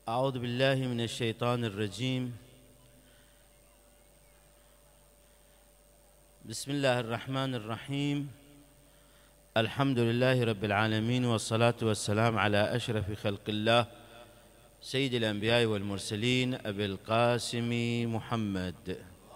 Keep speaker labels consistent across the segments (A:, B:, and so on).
A: أعوذ بالله من الشيطان الرجيم. بسم الله الرحمن الرحيم. الحمد لله رب العالمين، والصلاة والسلام على أشرف خلق الله سيد الأنبياء والمرسلين أبي القاسم محمد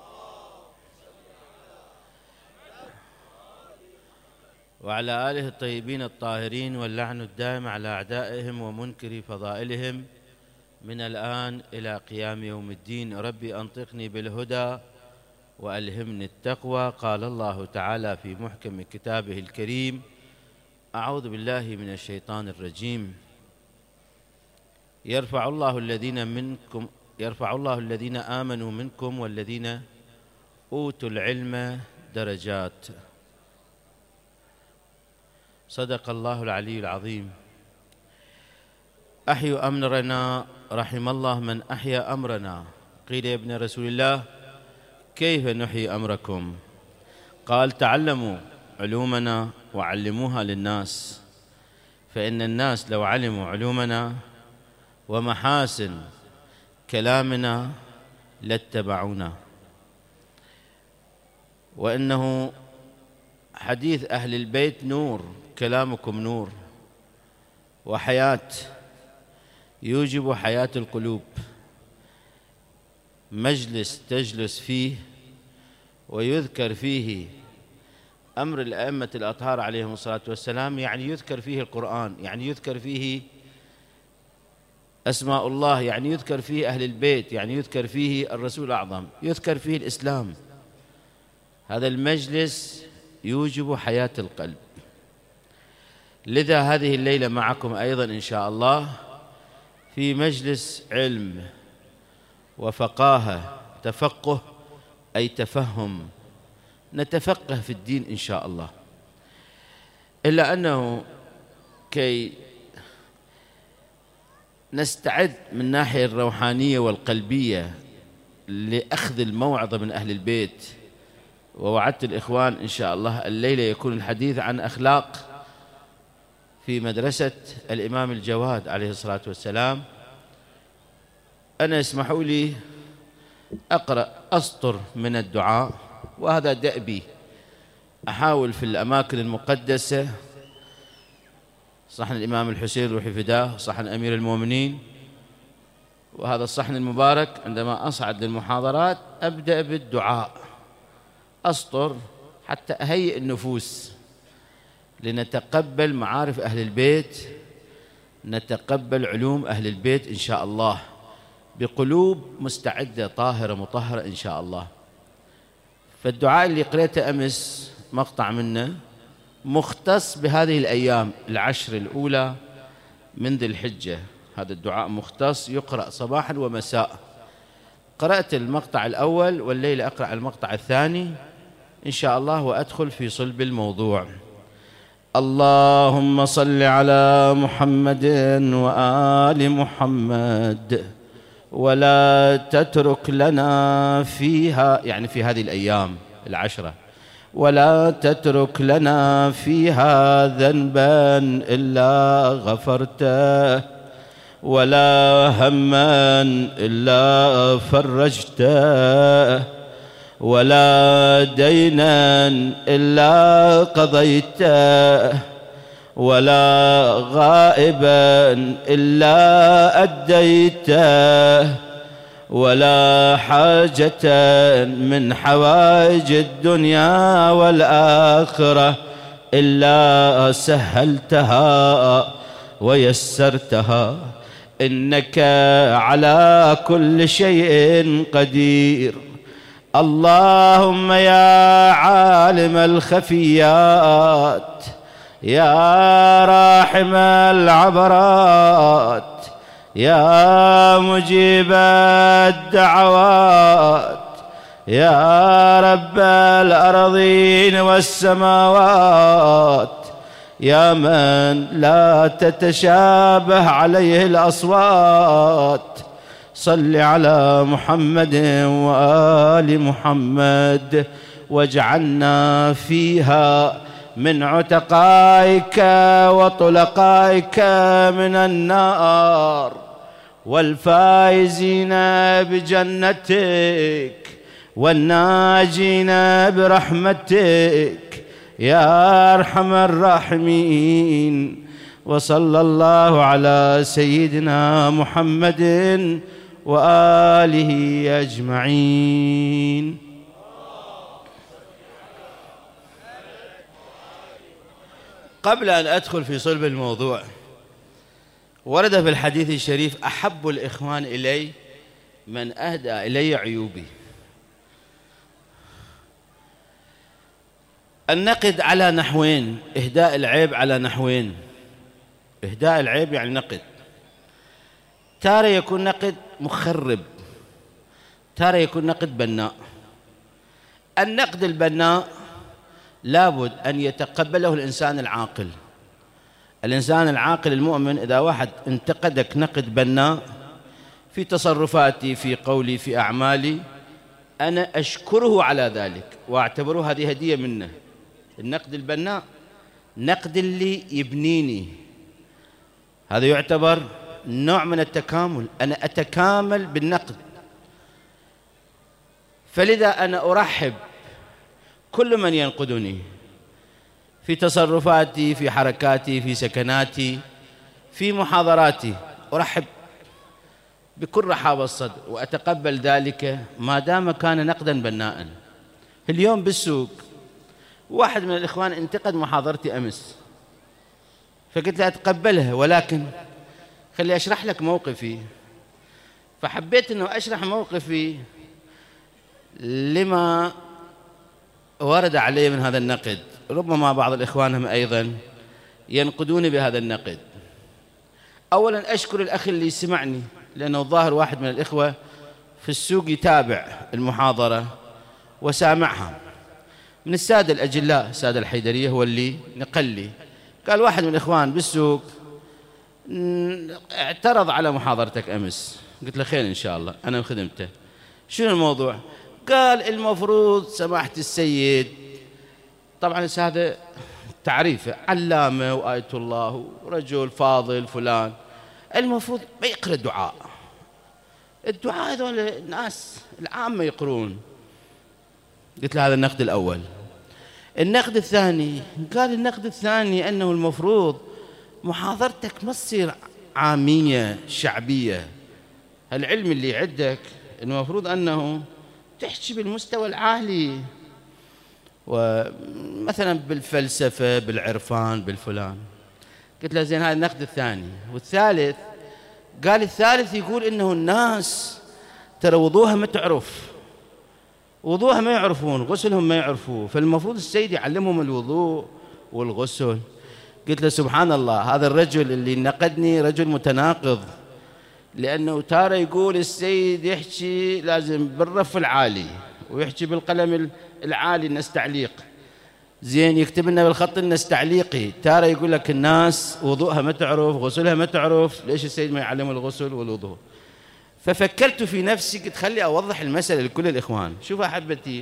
A: وعلى آله الطيبين الطاهرين، واللعن الدائم على أعدائهم ومنكر فضائلهم من الآن إلى قيام يوم الدين. ربي أنطقني بالهدى وألهمني التقوى. قال الله تعالى في محكم كتابه الكريم: أعوذ بالله من الشيطان الرجيم. يرفع الله الذين آمنوا منكم والذين أوتوا العلم درجات. صدق الله العلي العظيم. أحيوا أمرنا رحم الله من أحيا أمرنا. قيل يا ابن رسول الله: كيف نحيي أمركم؟ قال: تعلموا علومنا وعلموها للناس، فإن الناس لو علموا علومنا ومحاسن كلامنا لاتبعونا. وإنه حديث أهل البيت نور، كلامكم نور وحياة، يوجب حياة القلوب. مجلس تجلس فيه ويذكر فيه أمر الأئمة الأطهار عليهم الصلاة والسلام، يعني يذكر فيه القرآن، يعني يذكر فيه أسماء الله، يعني يذكر فيه أهل البيت، يعني يذكر فيه الرسول الأعظم، يذكر فيه الإسلام. هذا المجلس يوجب حياة القلب. لذا هذه الليلة معكم أيضا إن شاء الله في مجلس علم وفقاهة. تفقه أي تفهم، نتفقه في الدين إن شاء الله. إلا أنه كي نستعد من الناحية الروحانية والقلبية لأخذ الموعظة من أهل البيت، ووعدت الإخوان إن شاء الله الليلة يكون الحديث عن أخلاق في مدرسة الإمام الجواد عليه الصلاة والسلام. أنا اسمحوا لي أقرأ أسطر من الدعاء، وهذا دأبي. أحاول في الأماكن المقدسة، صحن الإمام الحسين روحي فداه، صحن أمير المؤمنين، وهذا الصحن المبارك، عندما أصعد للمحاضرات أبدأ بالدعاء، أسطر حتى أهيئ النفوس لنتقبل معارف أهل البيت، نتقبل علوم أهل البيت إن شاء الله بقلوب مستعدة طاهرة مطهرة إن شاء الله. فالدعاء اللي قريته أمس مقطع منه مختص بهذه الأيام العشر الأولى من ذي الحجة. هذا الدعاء مختص يقرأ صباحا ومساء. قرأت المقطع الأول، والليلة أقرأ المقطع الثاني إن شاء الله وأدخل في صلب الموضوع. اللهم صل على محمد وآل محمد، ولا تترك لنا فيها، يعني في هذه الأيام العشرة، ولا تترك لنا فيها ذنبا إلا غفرته، ولا هما إلا فرجته، ولا دينا إلا قضيته، ولا غائبا إلا أديته، ولا حاجة من حوائج الدنيا والآخرة إلا سهلتها ويسرتها، إنك على كل شيء قدير. اللهم يا عالم الخفيات، يا راحم العبرات، يا مجيب الدعوات، يا رب الأرضين والسماوات، يا من لا تتشابه عليه الأصوات، صل على محمد وآل محمد، واجعلنا فيها من عتقائك وطلقائك من النار، والفائزين بجنتك والناجين برحمتك يا أرحم الراحمين. وصلى الله على سيدنا محمد وآله أجمعين. قبل أن أدخل في صلب الموضوع، ورد في الحديث الشريف: أحب الإخوان إلي من أهدى إلي عيوبي. النقد على نحوين، إهداء العيب على نحوين. إهداء العيب يعني نقد، تارة يكون نقد مخرب، تارة يكون نقد بناء. النقد البناء لابد أن يتقبله الإنسان العاقل. الإنسان العاقل المؤمن إذا واحد انتقدك نقد بناء في تصرفاتي، في قولي، في أعمالي، أنا أشكره على ذلك وأعتبره هذه هدية منه. النقد البناء نقد اللي يبنيني، هذا يعتبر نوع من التكامل، أنا أتكامل بالنقد. فلذا أنا أرحب كل من ينقدني في تصرفاتي، في حركاتي، في سكناتي، في محاضراتي، أرحب بكل رحاب الصدر وأتقبل ذلك ما دام كان نقدا بناء. اليوم بالسوق واحد من الإخوان انتقد محاضرتي أمس، فقلت له أتقبلها، ولكن خلي أشرح لك موقفي. فحبيت أنه أشرح موقفي لما ورد علي من هذا النقد. ربما بعض الإخوان هم أيضا ينقدوني بهذا النقد. أولا أشكر الأخ اللي سمعني، لأنه الظاهر واحد من الإخوة في السوق يتابع المحاضرة وسامعها، من السادة الأجلاء، السادة الحيدرية، هو اللي نقل لي. قال واحد من الإخوان بالسوق اعترض على محاضرتك أمس. قلت له خير إن شاء الله، أنا خدمته. شنو الموضوع؟ قال المفروض سماحة السيد، طبعا هذا تعريفه، علامة وآية الله ورجل فاضل فلان، المفروض ما يقرأ الدعاء. الدعاء هذول الناس العامة يقرون. قلت له هذا النقد الأول. النقد الثاني، قال النقد الثاني أنه المفروض محاضرتك ما تصير عامية شعبية. العلم اللي عندك المفروض أنه تحكي بالمستوى العالي، ومثلا بالفلسفة، بالعرفان، بالفلان. قلت له زين، هذا النقد الثاني. والثالث، قال الثالث يقول إنه الناس ترى وضوها ما تعرف، وضوها ما يعرفون، غسلهم ما يعرفوه، فالمفروض السيد يعلمهم الوضوء والغسل. قلت له سبحان الله، هذا الرجل اللي نقدني رجل متناقض، لأنه تارة يقول السيد يحكي لازم بالرف العالي ويحكي بالقلم العالي الناس تعليق، زين يكتب لنا بالخط الناس تعليقي. تارة يقول لك الناس وضوءها ما تعرف، غسلها ما تعرف، ليش السيد ما يعلم الغسل والوضوء؟ ففكرت في نفسي، قلت خلي أوضح المسألة لكل الإخوان. شوف أحبتي،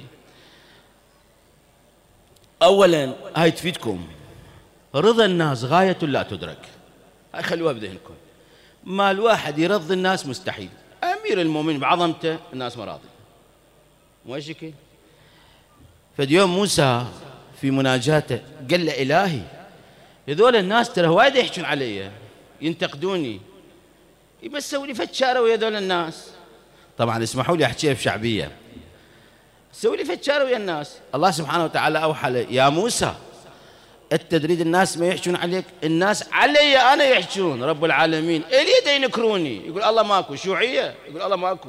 A: أولا هاي تفيدكم، رضا الناس غاية لا تدرك، هاي خلوها بذهنكم. ما الواحد يرضي الناس مستحيل. أمير المؤمنين بعظمته الناس مراضي، مو شكل. فاليوم موسى في مناجاته قال له إلهي، هذول الناس ترى وايد يحجون علي، ينتقدوني، بس سوي لي فتشارة ويا ذول الناس. طبعا اسمحوا لي أحكيها بشعبية، سوي لي فتشارة ويا الناس. الله سبحانه وتعالى أوحى له: يا موسى، أنت تريد الناس ما يحجون عليك؟ الناس علي أنا يحجون، رب العالمين اليد ينكروني. يقول الله ماكو شيوعية، يقول الله ماكو،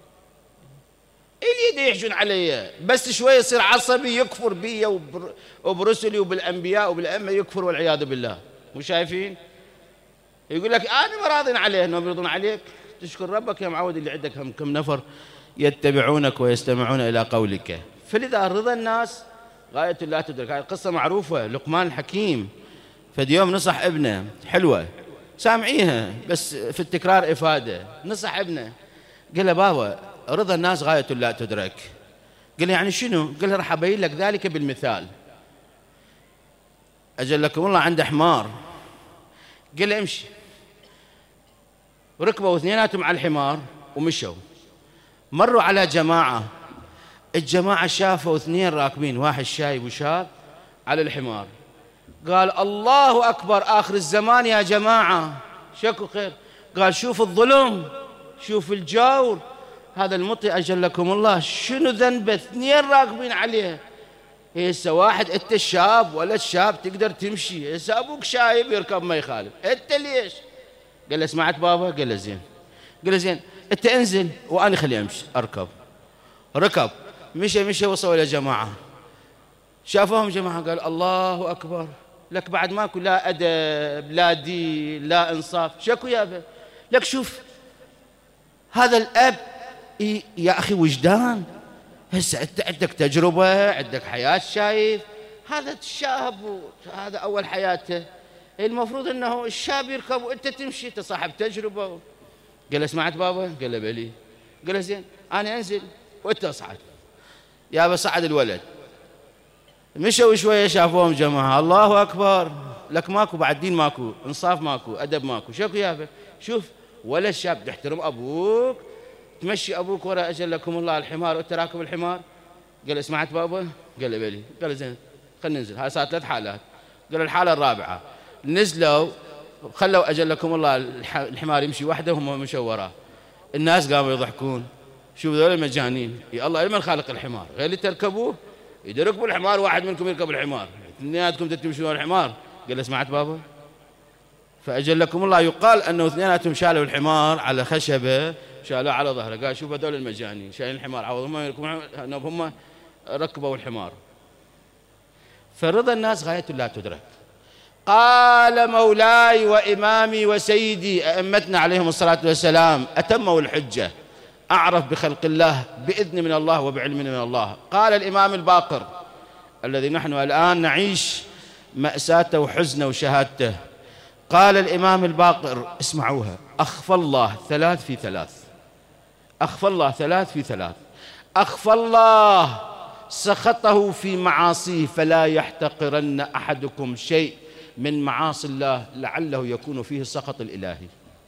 A: اليد يحجون علي، بس شوي يصير عصبي يكفر بي وبرسلي وبالأنبياء وبالأئمة يكفر والعياذ بالله. مو شايفين؟ يقول لك أنا ما راضين عليه، إنهم يرضون عليك. تشكر ربك يا معود اللي عندك هم كم نفر يتبعونك ويستمعون إلى قولك. فلذا رضا الناس غاية لا تدرك. هذه قصة معروفة، لقمان الحكيم فاليوم نصح ابنه، حلوة سامعيها بس في التكرار إفادة. نصح ابنه، قال له بابا رضا الناس غاية لا تدرك. قال له يعني شنو؟ قال له راح أبين لك ذلك بالمثال. أجل لكم الله عنده حمار، قال له امشي وركبوا اثنيناتهم على الحمار ومشوا. مروا على جماعة، الجماعة شافوا اثنين راكبين، واحد شايب وشاب على الحمار. قال الله أكبر، آخر الزمان يا جماعة، شكو خير. قال شوف الظلم، شوف الجور، هذا المطي أجلكم الله شنو ذنبه، اثنين راكبين عليه. هسه واحد أنت الشاب ولا الشاب تقدر تمشي، هسه أبوك شايب يركب ما يخالف، أنت ليش؟ قال له سمعت بابا؟ قال له زين. قال له زين أنت انزل وأنا خلي أمشي أركب. ركب، مشى وصلوا إلى جماعة، شافوهم جماعة قال الله أكبر، لك بعد ماكو لا أدب لا دين لا إنصاف، شكو يابا؟ لك شوف هذا الأب يا أخي وجدان، هسه أنت عندك تجربة، عندك حياة، شايف هذا الشاب هذا أول حياته، المفروض أنه الشاب يركب وأنت تمشي، أنت صاحب تجربة. قال له سمعت بابا؟ قال له بلي. قال له زين أنا أنزل وأنت أصعد. يابا صعد الولد، مشوا شوية شافوهم جماعة، الله أكبر، لك ماكو بعد دين، ماكو إنصاف، ماكو أدب، ماكو شكو يابا؟ شوف ولا الشاب تحترم أبوك، تمشي أبوك وراء أجلكم الله الحمار وأنت راكب الحمار. قال له سمعت بابا؟ قال له بلي. قال له زين خلينا ننزل. هاي صارت 3 حالات. قال الحالة الرابعة نزلوا خلوا أجلكم الله الحمار يمشي وحده وهم مشوا وراه. الناس قاموا يضحكون، شوف ذول المجانين، يا الله لمن خالق الحمار؟ غير اللي تركبوه إذا ركبوا الحمار واحد منكم يركب الحمار، اثنيناتكم تمشون الحمار. قال له سمعت بابا؟ فأجلكم الله يقال أنه اثنيناتهم شالوا الحمار على خشبة، شالوه على ظهره، قال شوف هذول المجانين شايلين الحمار، هم ركبوا الحمار. فرضا الناس غاية لا تدرك. قال مولاي وإمامي وسيدي أئمتنا عليهم الصلاة والسلام أتموا الحجة، أعرف بخلق الله بإذن من الله وبعلم من الله. قال الإمام الباقر الذي نحن الآن نعيش مأساته وحزنه وشهادته، قال الإمام الباقر اسمعوها: أخفى الله 3 في 3، أخفى الله 3 في 3، أخفى الله سخطه في معاصيه فلا يحتقرن أحدكم شيء من معاصي الله لعله يكون فيه السخط الإلهي.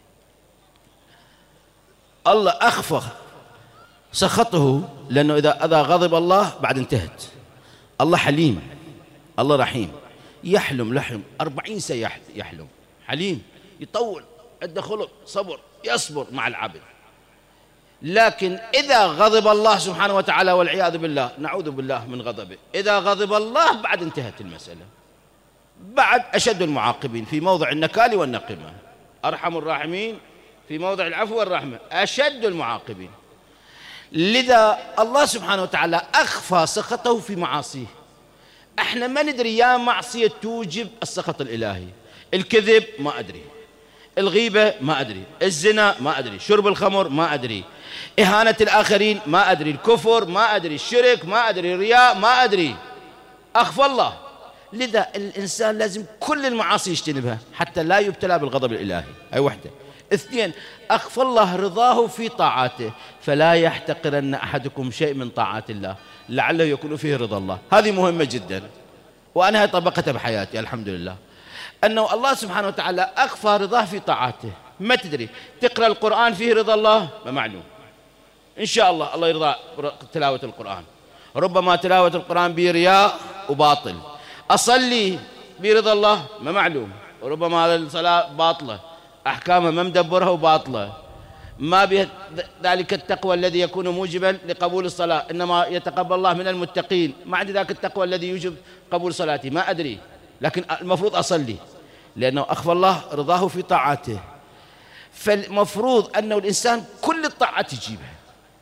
A: الله أخفى سخطه، لأنه إذا غضب الله بعد انتهت. الله حليم، الله رحيم، يحلم 40 سنة يحلم، حليم، يطول، عنده خلق، صبر، يصبر مع العبد. لكن إذا غضب الله سبحانه وتعالى والعياذ بالله، نعوذ بالله من غضبه، إذا غضب الله بعد انتهت المسألة، بعد أشد المعاقبين في موضع النكال والنقمة، أرحم الراحمين في موضع العفو والرحمة، أشد المعاقبين. لذا الله سبحانه وتعالى أخفى سخطه في معاصيه. احنا ما ندري يا معصية توجب السخط الإلهي، الكذب ما أدري، الغيبة ما أدري، الزنا ما أدري، شرب الخمر ما أدري، إهانة الآخرين ما أدري، الكفر ما أدري، الشرك ما أدري، الرياء ما أدري، أخفى الله. لذا الإنسان لازم كل المعاصي يجتنبها حتى لا يبتلى بالغضب الإلهي. هاي وحدة. 2، أخفى الله رضاه في طاعاته فلا يحتقرن أحدكم شيء من طاعات الله لعله يكون فيه رضا الله. هذه مهمة جدا، وأنا طبقتها بحياتي الحمد لله، أنه الله سبحانه وتعالى أخفى رضاه في طاعاته. ما تدري تقرأ القرآن فيه رضا الله؟ ما معلوم، إن شاء الله الله يرضى تلاوة القرآن، ربما تلاوة القرآن برياء وباطل، أصلي برضا الله ما معلوم، وربما هذا الصلاة باطلة، أحكامها ما مدبرها وباطلة، ما بذلك التقوى الذي يكون موجبا لقبول الصلاة، إنما يتقبل الله من المتقين، ما عندي ذاك التقوى الذي يوجب قبول صلاتي، ما أدري، لكن المفروض أصلي لأنه أخفى الله رضاه في طاعته. فالمفروض أنه الإنسان كل الطاعات يجيبها.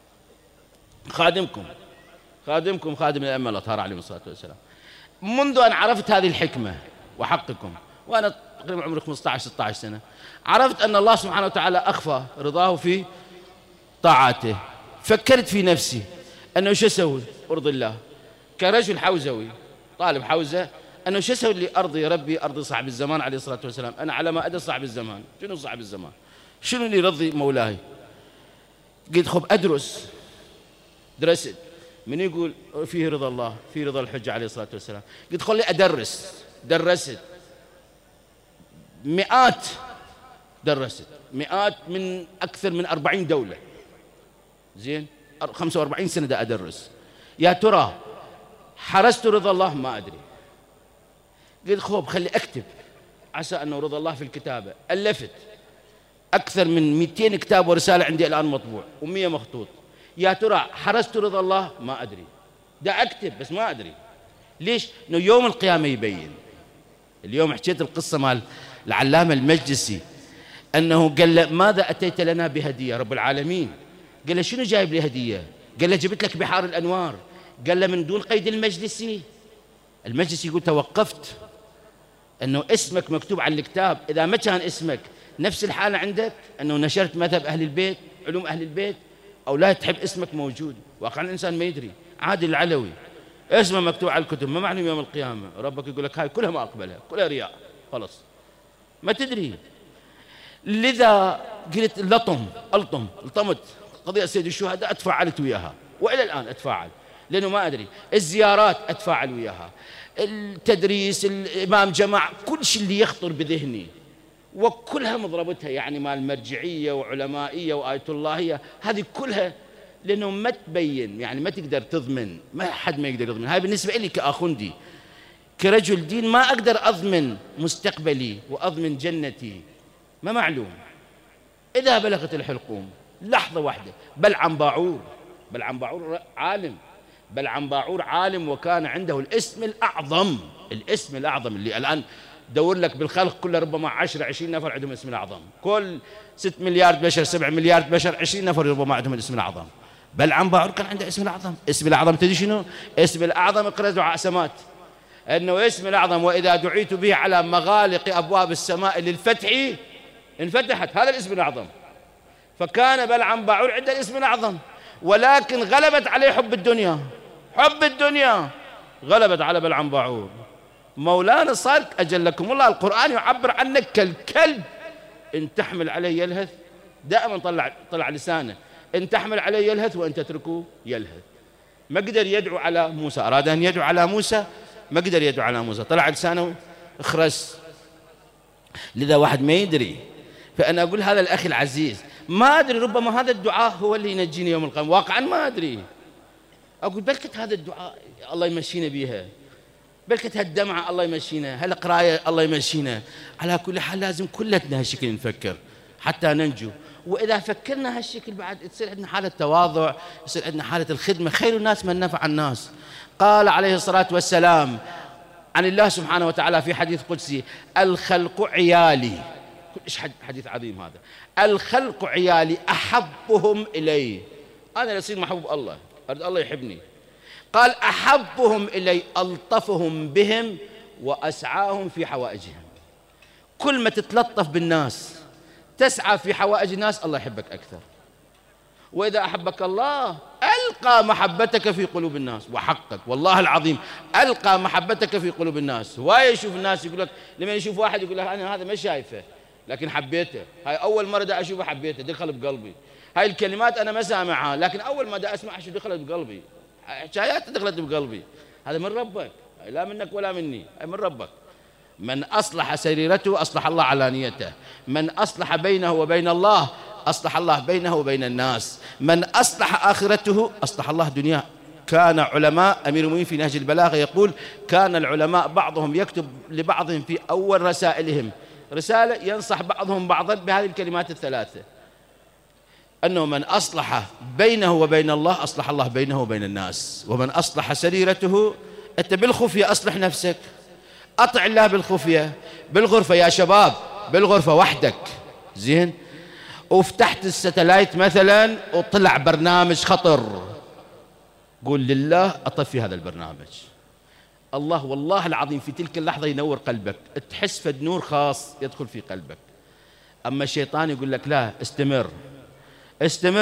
A: خادمكم خادم الأئمة الأطهار عليهم الصلاة والسلام، منذ أن عرفت هذه الحكمة وحقكم وأنا تقريبا عمري 15-16 سنة، عرفت أن الله سبحانه وتعالى أخفى رضاه في طاعته. فكرت في نفسي أنه شو أسوي أرضي الله كرجل حوزوي طالب حوزة، أنه شو أسوي اللي أرضي ربي أرضي صاحب الزمان عليه الصلاة والسلام. أنا على ما أدري صاحب الزمان، شنو صاحب الزمان؟ شنو اللي يرضي مولاي؟ قلت خب أدرس، درست من يقول فيه رضا الله، فيه رضا الحجة عليه الصلاة والسلام. قلت خلي أدرس، درست مئات درست مئات من أكثر من 40 دولة، زين 45 سنة دا أدرس. يا ترى حرست رضا الله؟ ما أدري. قلت خوب خلي أكتب عسى أنه رضا الله في الكتابة. ألفت أكثر من 200 كتاب ورسالة عندي الآن مطبوع و100 مخطوط. يا ترى حرست رضا الله؟ ما أدري. دا أكتب بس ما أدري. ليش؟ إنه يوم القيامة يبين. اليوم حكيت القصة مال العلامة المجلسي أنه قال له ماذا أتيت لنا بهدية رب العالمين؟ قال له شنو جايب لي هدية؟ قال له جبت لك بحار الأنوار. قال له من دون قيد المجلسي. المجلسي يقول توقفت أنه اسمك مكتوب على الكتاب، إذا ما كان اسمك نفس الحالة عندك أنه نشرت مذهب أهل البيت، علوم أهل البيت، أو لا تحب اسمك موجود. واقعا الإنسان ما يدري. عادل العلوي اسمه مكتوب على الكتب، ما معلوم يوم القيامة ربك يقول لك هاي كلها ما أقبلها، كلها رياء، خلاص ما تدري. لذا قلت الطمت قضية سيد الشهداء، أتفاعلت وياها وإلى الآن أتفاعل، لأنه ما أدري. الزيارات أتفاعل وياها، التدريس، الإمام جماعة، كل شيء اللي يخطر بذهني، وكلها مضربتها يعني مال مرجعية وعلمائية وآية اللهية، هذه كلها لأنه ما تبين، يعني ما تقدر تضمن، ما حد ما يقدر يضمن. هاي بالنسبة لي كأخوندي كرجل دين ما أقدر أضمن مستقبلي وأضمن جنتي، ما معلوم. إذا بلغت الحلقوم لحظة واحدة. بلعم باعور عالم، بلعم باعور عالم، وكان عنده الاسم الأعظم اللي الآن دور لك بالخلق كله ربما 10-20 نفر عندهم الاسم الأعظم، كل 6 مليار بشر 7 مليار بشر 20 نفر ربما عندهم الاسم الأعظم. بلعم باعور كان عنده اسم الأعظم. اسم الأعظم تدري شنو؟ اسم الأعظم اقرأ دعاء سمات، أنه اسم الأعظم وإذا دعيت به على مغالق أبواب السماء للفتح انفتحت، هذا الاسم الأعظم. فكان بلعم باعور عنده الاسم الأعظم، ولكن غلبت عليه حب الدنيا غلبت على بلعم باعور. مولانا صار أجلكم الله القرآن يعبر عنك كالكلب، إن تحمل عليه يلهث، دائما طلع لسانه، إن تحمل عليه يلهث وإن تتركه يلهث. ما قدر يدعو على موسى، أراد أن يدعو على موسى ما قدر يدعو على موسى، طلع لسانه اخرس. لذا واحد ما يدري. فأنا أقول هذا الأخ العزيز ما أدري، ربما هذا الدعاء هو اللي ينجيني يوم القيامة، واقعا ما أدري. أقول بلكت هذا الدعاء الله يمشينا بيها، بلكت هالدمعة الله يمشينا، هالقراية الله يمشينا. على كل حال لازم كلتنا هالشكل نفكر حتى ننجو. وإذا فكرنا هالشكل بعد تصير عندنا حالة تواضع، يصير عندنا حالة الخدمة. خير الناس من نفع الناس. قال عليه الصلاة والسلام عن الله سبحانه وتعالى في حديث قدسي: الخلق عيالي. إيش حديث عظيم هذا. الخلق عيالي أحبهم إلي. أنا أصير محبوب الله، أريد الله يحبني. قال أحبهم إلي ألطفهم بهم وأسعاهم في حوائجهم. كل ما تتلطف بالناس تسعى في حوائج الناس الله يحبك أكثر. وإذا أحبك الله ألقى محبتك في قلوب الناس. وحقك والله العظيم ألقى محبتك في قلوب الناس. هواية يشوف الناس يقول لك، لما يشوف واحد يقول لك أنا هذا ما شايفه لكن حبيته، هاي أول مرة دا أشوفه حبيته، دخل بقلبي. هاي الكلمات أنا ما سامعها لكن أول ما دا أسمعها شو دخلت بقلبي، حكايات دخلت بقلبي. هذا من ربك، لا منك ولا مني، هاي من ربك. من أصلح سريرته أصلح الله علانيته، من أصلح بينه وبين الله أصلح الله بينه وبين الناس، من أصلح آخرته أصلح الله دنياه. كان علماء أمير المؤمنين في نهج البلاغة يقول: كان العلماء بعضهم يكتب لبعضهم في أول رسائلهم رسالة ينصح بعضهم بعضا بهذه الكلمات الثلاثة، أنه من أصلح بينه وبين الله أصلح الله بينه وبين الناس، ومن أصلح سريرته. أنت بالخفية أصلح نفسك، أطع الله بالخفية، بالغرفة يا شباب، بالغرفة وحدك زين، وفتحت الستلايت مثلا وطلع برنامج خطر، قول لله أطفي هذا البرنامج. الله والله العظيم في تلك اللحظة ينور قلبك، تحس فد نور خاص يدخل في قلبك. أما الشيطان يقول لك لا، استمر،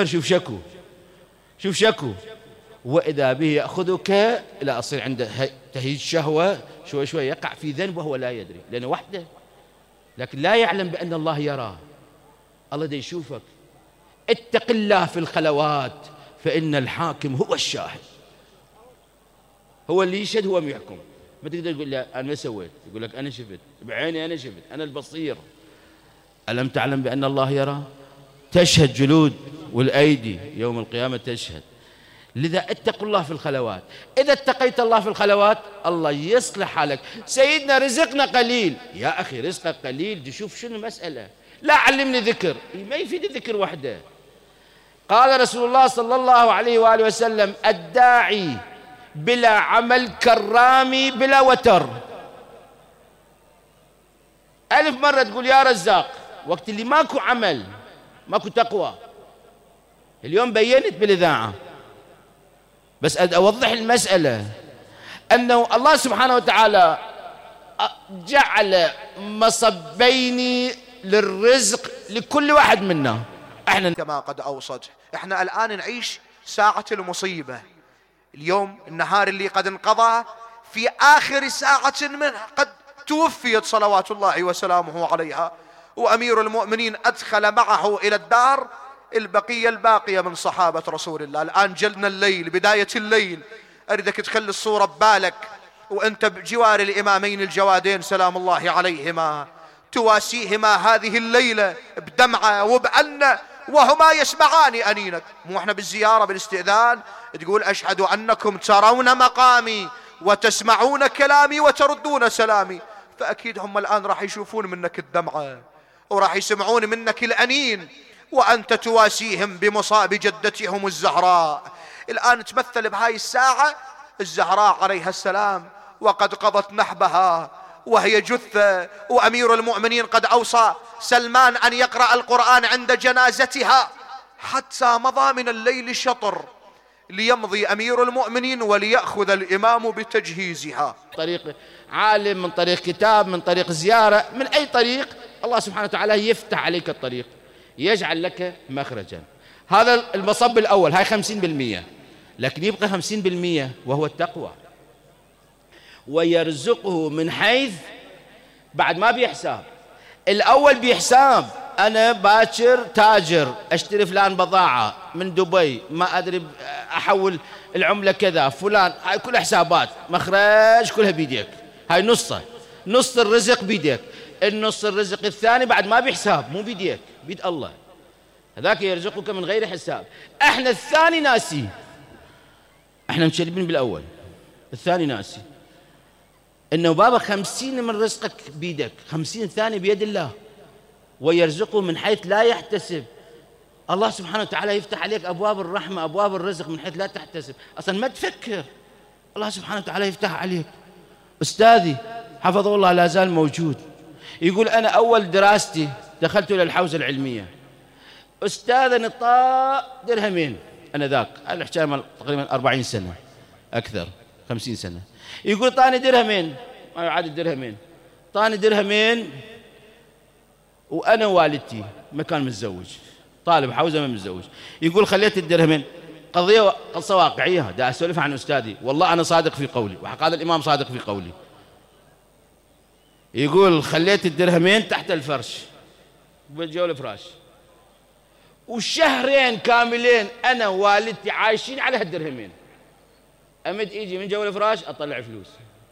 A: شوف شكو، وإذا به يأخذك إلى أصير عنده تهيج شهوة، شوي شوي يقع في ذنب وهو لا يدري، لأنه وحده، لكن لا يعلم بأن الله يراه. الله دا يشوفك. اتق الله في الخلوات فإن الحاكم هو الشاهد، هو اللي يشهد، هو يحكم. ما تقدر تقول له أنا ما سويت، يقول لك أنا شفت بعيني، أنا شفت، أنا البصير. ألم تعلم بأن الله يرى؟ تشهد جلود والأيدي يوم القيامة تشهد. لذا اتقوا الله في الخلوات. إذا اتقيت الله في الخلوات الله يصلح حالك. سيدنا رزقنا قليل، يا أخي رزقك قليل تشوف شنو المسألة. لا علمني ذكر، ما يفيد الذكر وحده. قال رسول الله صلى الله عليه وآله وسلم: الداعي بلا عمل كالرامي بلا وتر. 1000 مرة تقول يا رزاق وقت اللي ماكو عمل، ماكو تقوى. اليوم بينت بالإذاعة، بس أوضح المسألة، أنه الله سبحانه وتعالى جعل مصبين للرزق لكل واحد منا. احنا
B: كما قد أوصت، احنا الآن نعيش ساعة المصيبة. اليوم النهار اللي قد انقضى في آخر ساعة منه قد توفيت صلوات الله وسلامه عليها، وأمير المؤمنين أدخل معه إلى الدار البقية الباقية من صحابة رسول الله. الآن جلنا الليل، بداية الليل، أريدك تخلي الصورة ببالك وأنت بجوار الإمامين الجوادين سلام الله عليهما، تواسيهما هذه الليلة بدمعة وبأنة وهما يسمعان أنينك. مو احنا بالزيارة بالاستئذان تقول: أشهد أنكم ترون مقامي وتسمعون كلامي وتردون سلامي. فأكيد هم الآن راح يشوفون منك الدمعة وراح يسمعون منك الأنين، وأنت تواسيهم بمصاب جدتهم الزهراء. الآن تمثل بهاي الساعة الزهراء عليها السلام وقد قضت نحبها وهي جثة، وأمير المؤمنين قد أوصى سلمان أن يقرأ القرآن عند جنازتها حتى مضى من الليل شطر ليمضي أمير المؤمنين وليأخذ الإمام بتجهيزها.
A: طريق عالم، من طريق كتاب، من طريق زيارة، من أي طريق الله سبحانه وتعالى يفتح عليك الطريق، يجعل لك مخرجا. هذا المصب الأول، هاي 50%، لكن يبقى 50% وهو التقوى. ويرزقه من حيث، بعد ما بيحساب. الأول بيحساب، أنا باكر تاجر أشتري فلان بضاعة من دبي، ما أدري أحول العملة كذا فلان، هاي كل حسابات مخرج كلها بيديك. هاي نص الرزق بيديك. النص الرزق الثاني بعد ما بحساب، مو بيديك، بيد الله، هذاك يرزقك من غير حساب. احنا الثاني ناسي، احنا مشربين بالأول، الثاني ناسي انه بابا 50 من رزقك بيدك، 50 ثاني بيد الله. ويرزقه من حيث لا يحتسب. الله سبحانه وتعالى يفتح عليك أبواب الرحمة، أبواب الرزق من حيث لا تحتسب، أصلا ما تفكر، الله سبحانه وتعالى يفتح عليك. أستاذي حفظه الله لا زال موجود، يقول: أنا أول دراستي دخلت إلى الحوزة العلمية، أستاذ نطاء درهمين، أنا ذاك الحكاية تقريبا 40 سنة أكثر 50 سنة. يقول: طاني درهمين، ما يعادل درهمين، طاني درهمين وأنا والدتي ما كان متزوج، طالب حوزة ما متزوج. يقول: خليت الدرهمين، قصة واقعية، دا أسولف عن أستاذي، والله أنا صادق في قولي، وقال الإمام صادق في قولي. يقول: خليت الدرهمين تحت الفرش بالجو الفراش، وشهرين كاملين أنا ووالدتي عايشين على هالدرهمين، أمد إيجي من جو الفراش أطلع فلوس.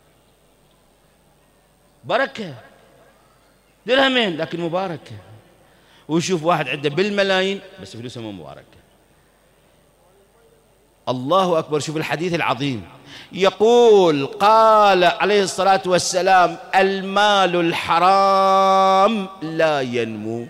A: بركة، درهمين لكن مباركة. ويشوف واحد عنده بالملايين بس فلوسه مو مباركة. الله أكبر. شوف الحديث العظيم، يقول: قال عليه الصلاة والسلام: المال الحرام لا ينمو.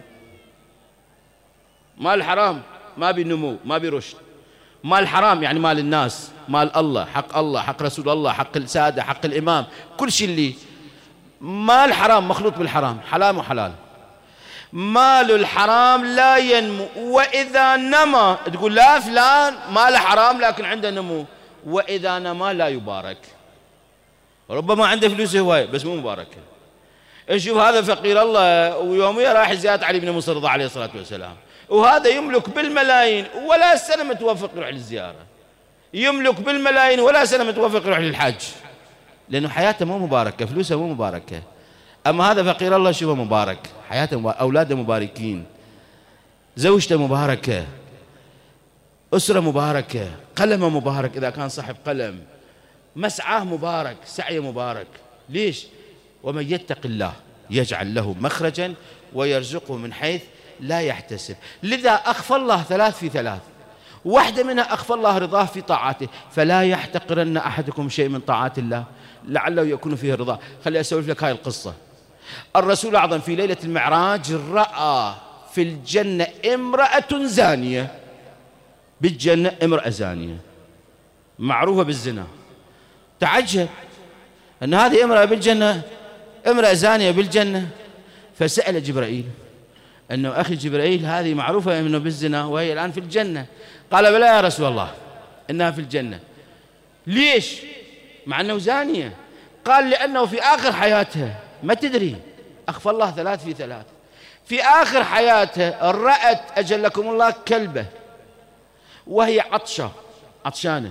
A: مال الحرام ما بينمو، ما بيرشد. مال حرام يعني مال الناس، مال الله، حق الله، حق رسول الله، حق السادة، حق الإمام، كل شيء اللي مال حرام مخلوط بالحرام، حلال وحلال. مال الحرام لا ينمو، وإذا نمى تقول: لا فلان مال حرام لكن عنده نمو، وإذا نمى لا يبارك. ربما عنده فلوس هواية بس مو مباركة. شوف هذا فقير الله ويوميا راح زيارة علي بن موسى الرضا عليه الصلاة والسلام، وهذا يملك بالملايين ولا سنة متوفق يروح للزيارة، يملك بالملايين ولا سنة متوفق يروح للحج، لأنه حياته مو مباركة، فلوسه مو مباركة. أما هذا فقير الله شوفه مبارك، حياته مبارك، أولاده مباركين، زوجته مباركة، أسرة مباركة، قلمه مبارك إذا كان صاحب قلم، مسعاه مبارك، سعيه مبارك. ليش؟ ومن يتق الله يجعل له مخرجا ويرزقه من حيث لا يحتسب. لذا أخفى الله 3 في 3، واحدة منها أخفى الله رضاه في طاعته، فلا يحتقرن أحدكم شيء من طاعات الله لعله يكون فيه رضاه. خلي أسولف لك هاي القصة. الرسول الأعظم في ليلة المعراج رأى في الجنة امرأة زانية، بالجنة امرأة زانية معروفة بالزنا، تعجب أن هذه امرأة بالجنة، امرأة زانية بالجنة. فسأل جبرائيل أنه أخي جبرائيل هذه معروفة أنه بالزنا وهي الآن في الجنة. قال بلى يا رسول الله إنها في الجنة. ليش مع أنه زانية؟ قال لأنه في آخر حياتها، ما تدري أخفى الله 3 في 3، في آخر حياتها رأت أجلكم الله كلبة وهي عطشانة،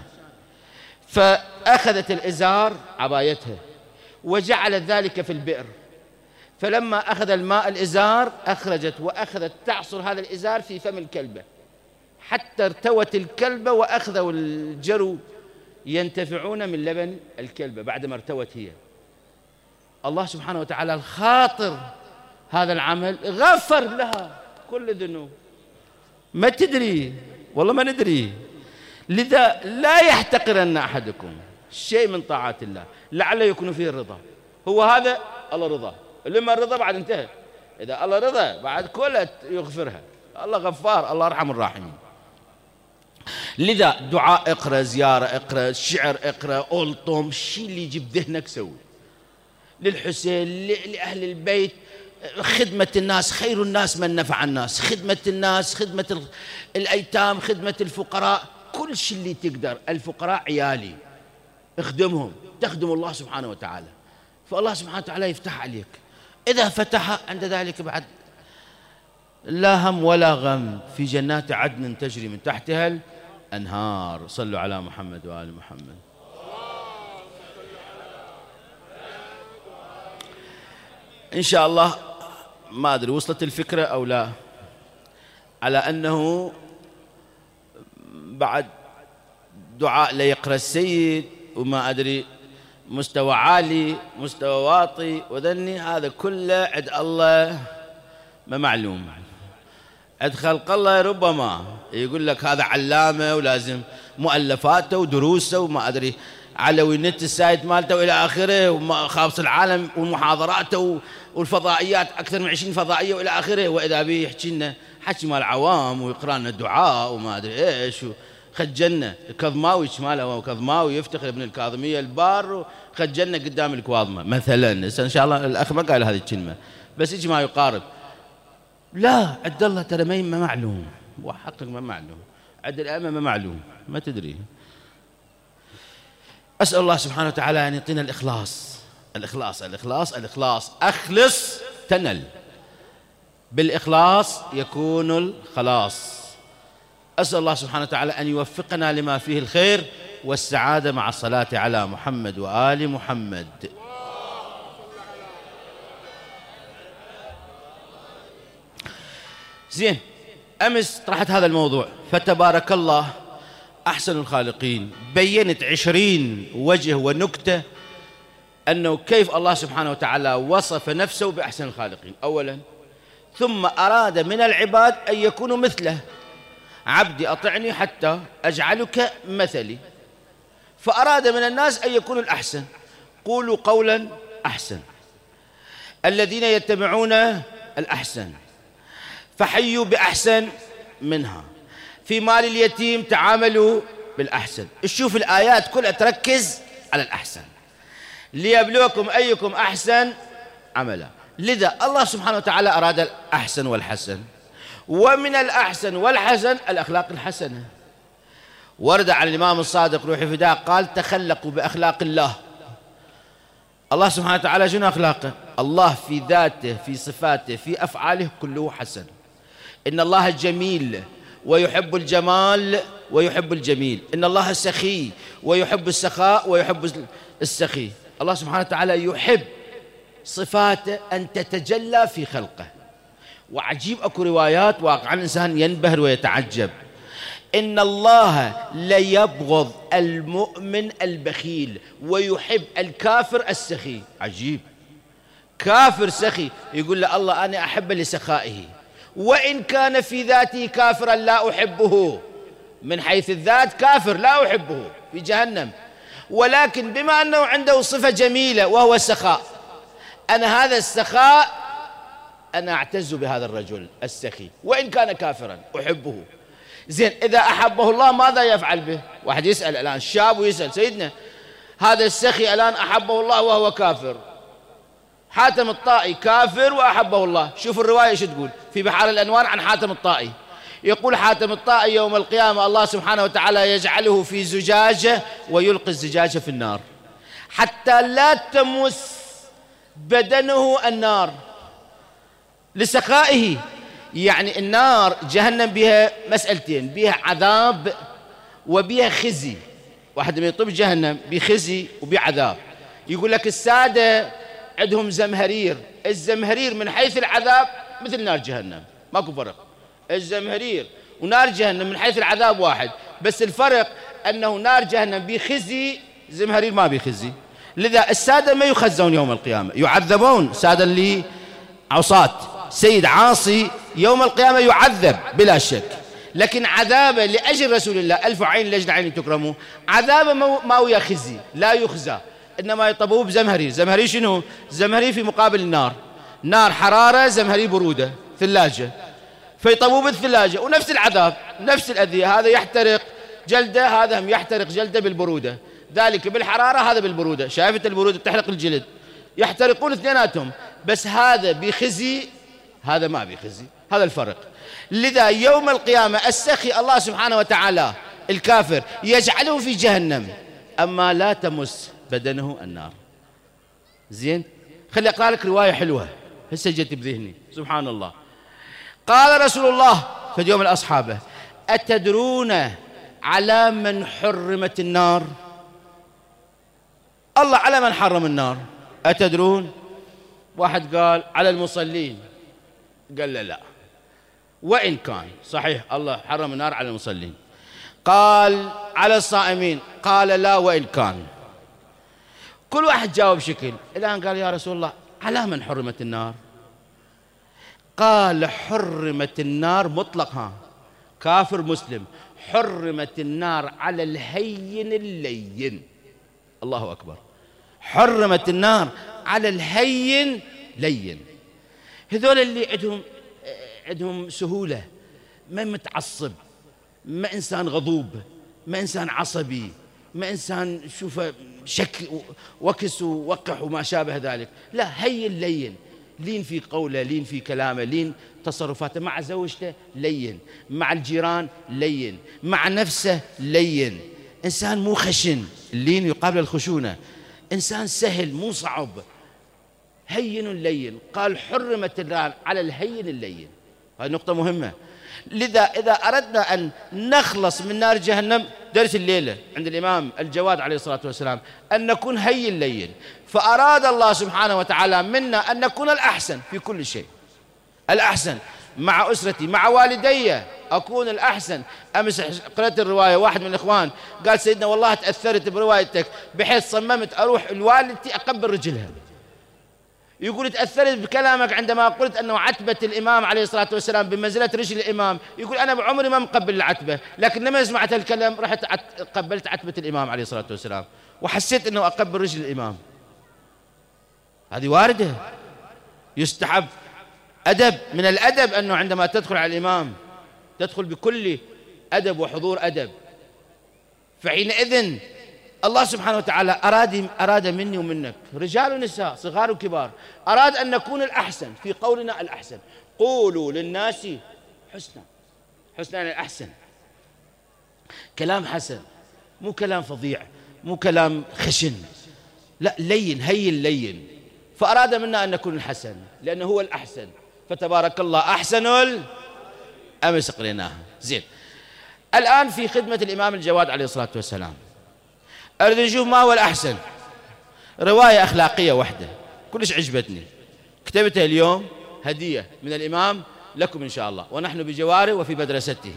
A: فأخذت الإزار عبايتها وجعلت ذلك في البئر، فلما أخذ الماء الإزار أخرجت وأخذت تعصر هذا الإزار في فم الكلبة حتى ارتوت الكلبة، وأخذوا الجرو ينتفعون من لبن الكلبة بعدما ارتوت هي. الله سبحانه وتعالى الخاطر هذا العمل غفر لها كل الذنوب. ما تدري والله ما ندري. لذا لا يحتقرن أحدكم شيء من طاعات الله لعله يكون فيه الرضا. هو هذا الله رضا، لما الرضا بعد انتهى. إذا الله رضا بعد كلها يغفرها. الله غفار، الله أرحم الراحمين. لذا دعاء اقرأ، زيارة اقرأ، شعر اقرأ، ألطم، الشيء اللي يجيب ذهنك سوي. للحسين، لأهل البيت، خدمة الناس، خير الناس من نفع الناس، خدمة الناس، خدمة الأيتام، خدمة الفقراء، كل شيء اللي تقدر. الفقراء عيالي اخدمهم، تخدم الله سبحانه وتعالى، فالله سبحانه وتعالى يفتح عليك. إذا فتح عند ذلك بعد لا هم ولا غم، في جنات عدن تجري من تحتها الأنهار. صلوا على محمد وآل محمد. إن شاء الله ما أدري وصلت الفكرة أو لا، على أنه بعد دعاء ليقرأ السيد وما أدري مستوى عالي مستوى واطي وذني، هذا كله عند الله ما معلوم، عند خلق الله ربما يقول لك هذا علامة ولازم مؤلفاته ودروسه وما أدري علوي النت السايت مالته وإلى آخره، وخابص العالم ومحاضراته والفضائيات أكثر من 20 فضائية وإلى آخره. وإذا بيه يحكي لنا حكي مال عوام ويقرأ لنا دعاء وما أدري إيش خجلنا. الكظماوي ماله كظماوي يفتخر ابن الكاظمية البار خجلنا قدام الكواظمة مثلا. إن شاء الله الأخ ما قال هذه الكلمة بس يجي ما يقارب. لا عد الله ترى ما معلوم، وحقق ما معلوم، عد الأئمة ما معلوم، ما تدري. أسأل الله سبحانه وتعالى أن يعطينا الإخلاص. الإخلاص الإخلاص الإخلاص، أخلص تنل، بالإخلاص يكون الخلاص. أسأل الله سبحانه وتعالى أن يوفقنا لما فيه الخير والسعادة مع الصلاة على محمد وآل محمد. زين، أمس طرحت هذا الموضوع، فتبارك الله أحسن الخالقين، بيّنت 20 وجه ونكتة أنه كيف الله سبحانه وتعالى وصف نفسه بأحسن الخالقين أولا، ثم أراد من العباد أن يكونوا مثله. عبدي أطعني حتى أجعلك مثلي، فأراد من الناس أن يكونوا الأحسن. قولوا قولا أحسن، الذين يتبعون الأحسن فحيوا بأحسن منها، في مال اليتيم تعاملوا بالأحسن. شوف الآيات كلها تركز على الأحسن، ليبلوكم أيكم أحسن عملا. لذا الله سبحانه وتعالى أراد الأحسن والحسن، ومن الأحسن والحسن الأخلاق الحسنة. ورد عن الإمام الصادق روحي فداه قال تخلقوا بأخلاق الله. الله سبحانه وتعالى شنو أخلاقه؟ الله في ذاته في صفاته في أفعاله كله حسن. إن الله جميل ويحب الجمال ويحب الجميل، إن الله سخي ويحب السخاء ويحب السخي. الله سبحانه وتعالى يحب صفاته أن تتجلى في خلقه. وعجيب أكو روايات واقعا الإنسان ينبهر ويتعجب. إن الله ليبغض المؤمن البخيل ويحب الكافر السخي. عجيب، كافر سخي يقول له الله أنا أحب لسخائه، وإن كان في ذاته كافرا لا أحبه، من حيث الذات كافر لا أحبه في جهنم، ولكن بما أنه عنده صفة جميلة وهو السخاء، أنا هذا السخاء أنا أعتز بهذا الرجل السخي وإن كان كافرا أحبه. زين، إذا أحبه الله ماذا يفعل به؟ واحد يسأل الآن، شاب ويسأل سيدنا هذا السخي الآن أحبه الله وهو كافر، حاتم الطائي كافر وأحبه الله. شوف الرواية ايش تقول في بحار الأنوار عن حاتم الطائي، يقول حاتم الطائي يوم القيامة الله سبحانه وتعالى يجعله في زجاجة ويلقي الزجاجة في النار حتى لا تمس بدنه النار لسخائه. يعني النار جهنم بها مسألتين، بها عذاب وبها خزي. واحد من يطب جهنم بخزي وبعذاب. يقول لك السادة عندهم زمهرير، الزمهرير من حيث العذاب مثل نار جهنم، ماكو فرق. الزمهرير ونار جهنم من حيث العذاب واحد، بس الفرق أنه نار جهنم بخزي، زمهرير ما بخزي. لذا السادة ما يخزون يوم القيامة، يعذبون. سادة اللي عصاة، سيد عاصي يوم القيامة يعذب بلا شك، لكن عذابه لأجل رسول الله ألف عين لأجل عين تكرموا، عذابه ما هو خزي، لا يخزى، إنما يطبوه بزمهرير. زمهرير شنو؟ زمهرير في مقابل النار، نار حرارة، زمهرير برودة ثلاجة، فيطبوه بالثلاجة ونفس العذاب نفس الأذية. هذا يحترق جلده، هذا هم يحترق جلده بالبرودة، ذلك بالحرارة هذا بالبرودة. شايفة البرودة تحرق الجلد، يحترقون اثنيناتهم، بس هذا بخزي هذا ما بخزي، هذا الفرق. لذا يوم القيامة السخي الله سبحانه وتعالى الكافر يجعله في جهنم، أما لا تمس بدنه النار. زين، خلي أقرأ لك رواية حلوة هسه جت بذهني، سبحان الله. قال رسول الله في يوم الأصحابة: أتدرون على من حرمت النار؟ الله على من حرم النار؟ أتدرون؟ واحد قال على المصلين، قال لا، وإن كان صحيح الله حرم النار على المصلين. قال على الصائمين، قال لا وإن كان. كل واحد جاوب شكل. الآن قال يا رسول الله على من حرمت النار؟ قال حرمت النار مطلقها، كافر مسلم، حرمت النار على الهين اللين. الله أكبر، حرمت النار على الهين لين. هذول اللي عندهم سهولة، ما متعصب، ما إنسان غضوب، ما إنسان عصبي، ما إنسان شوفه شك وكس ووقح وما شابه ذلك، لا، هين لين، لين في قوله، لين في كلامه، لين تصرفاته، مع زوجته لين، مع الجيران لين، مع نفسه لين، إنسان مو خشن، اللين يقابل الخشونة، إنسان سهل مو صعب، هين لين. قال حرمت النار على الهين اللين، هذه نقطة مهمة. لذا إذا أردنا أن نخلص من نار جهنم، درس الليلة عند الإمام الجواد عليه الصلاة والسلام أن نكون هين لين. فأراد الله سبحانه وتعالى منا أن نكون الأحسن في كل شيء، الأحسن مع أسرتي، مع والدي أكون الأحسن. أمس قرأت الرواية، واحد من الإخوان قال سيدنا والله تأثرت بروايتك بحيث صممت أروح لوالدتي أقبل رجلها. يقول تأثرت بكلامك عندما قلت أنه عتبة الإمام عليه الصلاة والسلام بمنزلة رجل الإمام. يقول أنا بعمري ما مقبل العتبة، لكن لما سمعت الكلام رحت قبلت عتبة الإمام عليه الصلاة والسلام، وحسيت أنه أقبل رجل الإمام. هذه واردة، يستحب أدب، من الأدب أنه عندما تدخل على الإمام تدخل بكل أدب وحضور أدب. فحينئذ الله سبحانه وتعالى أراد مني ومنك، رجال ونساء، صغار وكبار، أراد أن نكون الأحسن في قولنا الأحسن. قولوا للناس حسنا، حسنا يعني الأحسن، كلام حسن، مو كلام فظيع، مو كلام خشن، لا، لين، هين لين. فأراد منا أن نكون الحسن لأنه هو الأحسن. فتبارك الله أحسن أمس قريناها. زين، الآن في خدمة الإمام الجواد عليه الصلاة والسلام أريد نشوف ما هو الأحسن. رواية أخلاقية واحدة كلش عجبتني، كتبتها اليوم هدية من الإمام لكم إن شاء الله، ونحن بجواره وفي مدرسته.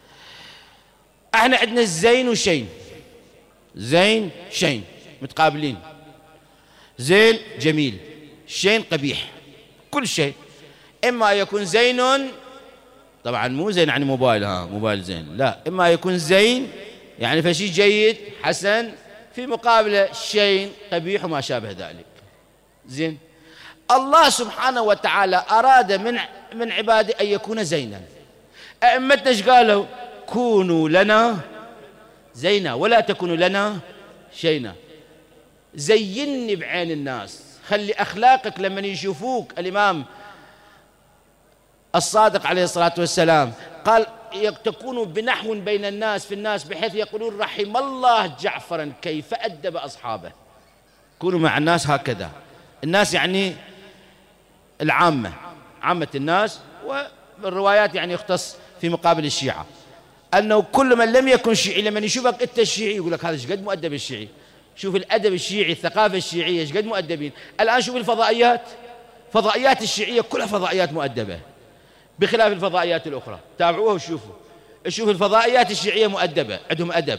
A: احنا عندنا الزين وشين، زين شين متقابلين. زين جميل، الشين قبيح، كل شيء إما يكون زين، طبعا مو زين يعني موبايل، موبايل زين، لا، إما يكون زين يعني فشي جيد حسن، في مقابله شيء قبيح وما شابه ذلك. زين، الله سبحانه وتعالى أراد من عباده أن يكون زينا. أئمتنا ايش قالوا؟ كونوا لنا زينا ولا تكونوا لنا شينا. زيني بعين الناس، خلي أخلاقك لما يشوفوك. الإمام الصادق عليه الصلاة والسلام قال تكونوا بنحو بين الناس في الناس بحيث يقولون رحم الله جعفرا كيف أدب أصحابه. كونوا مع الناس هكذا. الناس يعني العامة، عامة الناس، والروايات يعني يختص في مقابل الشيعة، أنه كل من لم يكن شيعي لما يشوفك أنت الشيعي يقول لك هذا ايش قد مؤدب الشيعي. شوف الأدب الشيعي، الثقافة الشيعية ايش قد مؤدبين. الآن شوف الفضائيات، فضائيات الشيعية كلها فضائيات مؤدبة بخلاف الفضائيات الأخرى. تابعوها وشوفوا، شوف الفضائيات الشيعية مؤدبة، عندهم أدب.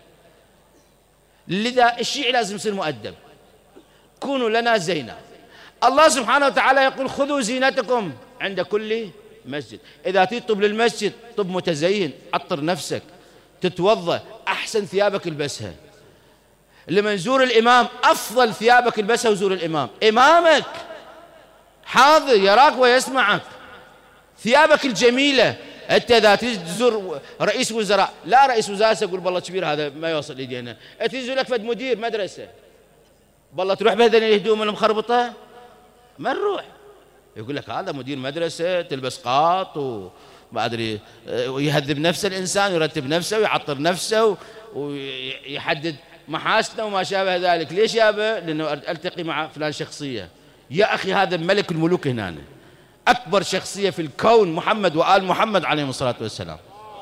A: لذا الشيعي لازم يصير مؤدب. كونوا لنا زينا. الله سبحانه وتعالى يقول خذوا زينتكم عند كل مسجد. إذا تطب للمسجد طب متزين، عطر نفسك، تتوضأ، أحسن ثيابك البسها. لما نزور الإمام أفضل ثيابك البسها وزور الإمام. إمامك حاضر يراك ويسمعك، ثيابك الجميلة. أنت إذا تزور رئيس وزراء، لا رئيس وزراء تقول بالله كبير هذا ما يوصل إيدينا. تزور لك فد مدير مدرسة، بالله تروح بهذين الهدوم المخربطة ما نروح. يقول لك هذا مدير مدرسة، تلبس قاط وما أدري، ويهذب نفسه الإنسان، يرتب نفسه ويعطر نفسه ويحدد محاسنه وما شابه ذلك. ليش يابا؟ لأنه ألتقي مع فلان شخصية. يا أخي هذا ملك الملوك هنا، أكبر شخصية في الكون، محمد وآل محمد عليهم الصلاة والسلام.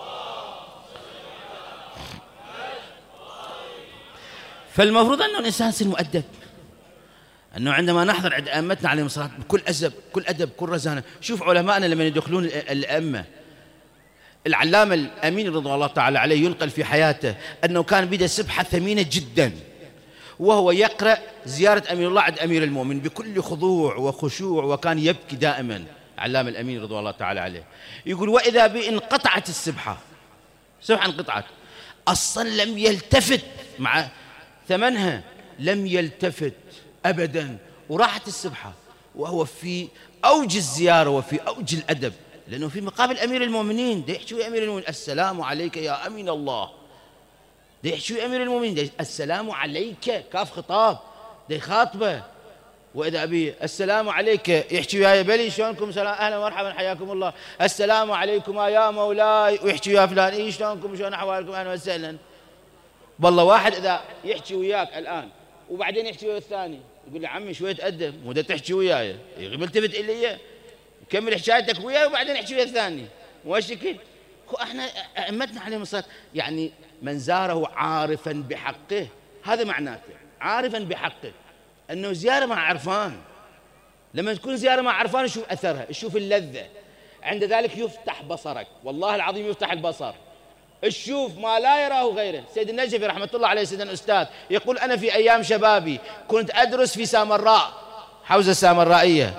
A: فالمفروض أنه الإنسان يصير مؤدب، أنه عندما نحضر عند أئمتنا عليهم الصلاة بكل أدب، كل أدب، كل رزانة. شوف علماءنا لما يدخلون الأئمة، العلامة الأمين رضي الله تعالى عليه ينقل في حياته أنه كان بيده سبحة ثمينة جدا وهو يقرأ زيارة أمير الله عند أمير المؤمن بكل خضوع وخشوع، وكان يبكي دائما علامة الأمين رضي الله تعالى عليه. يقول وإذا بي انقطعت السبحة، سبحة انقطعت، أصلا لم يلتفت مع ثمنها، لم يلتفت أبدا، وراحت السبحة وهو في أوج الزيارة وفي أوج الأدب، لأنه في مقابل أمير المؤمنين. ده يحكي أمير المؤمنين السلام عليك يا أمين الله، ده يحكي أمير المؤمنين ده السلام عليك، كاف خطاب، ده يخاطبه. وإذا أبي السلام عليك يحكي يا بلي شلونكم، سلام أهلا مرحبا حياكم الله، السلام عليكم يا مولاي، ويحكي يا فلان إيه شلونكم شلون أحوالكم أهلا وسهلا. والله واحد إذا يحكي وياك الآن وبعدين يحكي ويا الثاني يقول له عمي شوية تأدب، مو ده تحكي وياي، يقول التفت إلي كمل حكايتك وياي وبعدين احكي ويا الثاني، مو هالشكل. احنا ائمتنا عليهم الصلاة يعني من زاره عارفا بحقه، هذا معناته عارفا بحقه، انه زياره مع عرفان. لما تكون زياره مع عرفان شوف اثرها، شوف اللذه، عند ذلك يفتح بصرك، والله العظيم يفتح البصر، تشوف ما لا يراه غيره. سيد النجفي رحمه الله عليه سيدنا الاستاذ يقول انا في ايام شبابي كنت ادرس في سامراء، حوزه السامرائيه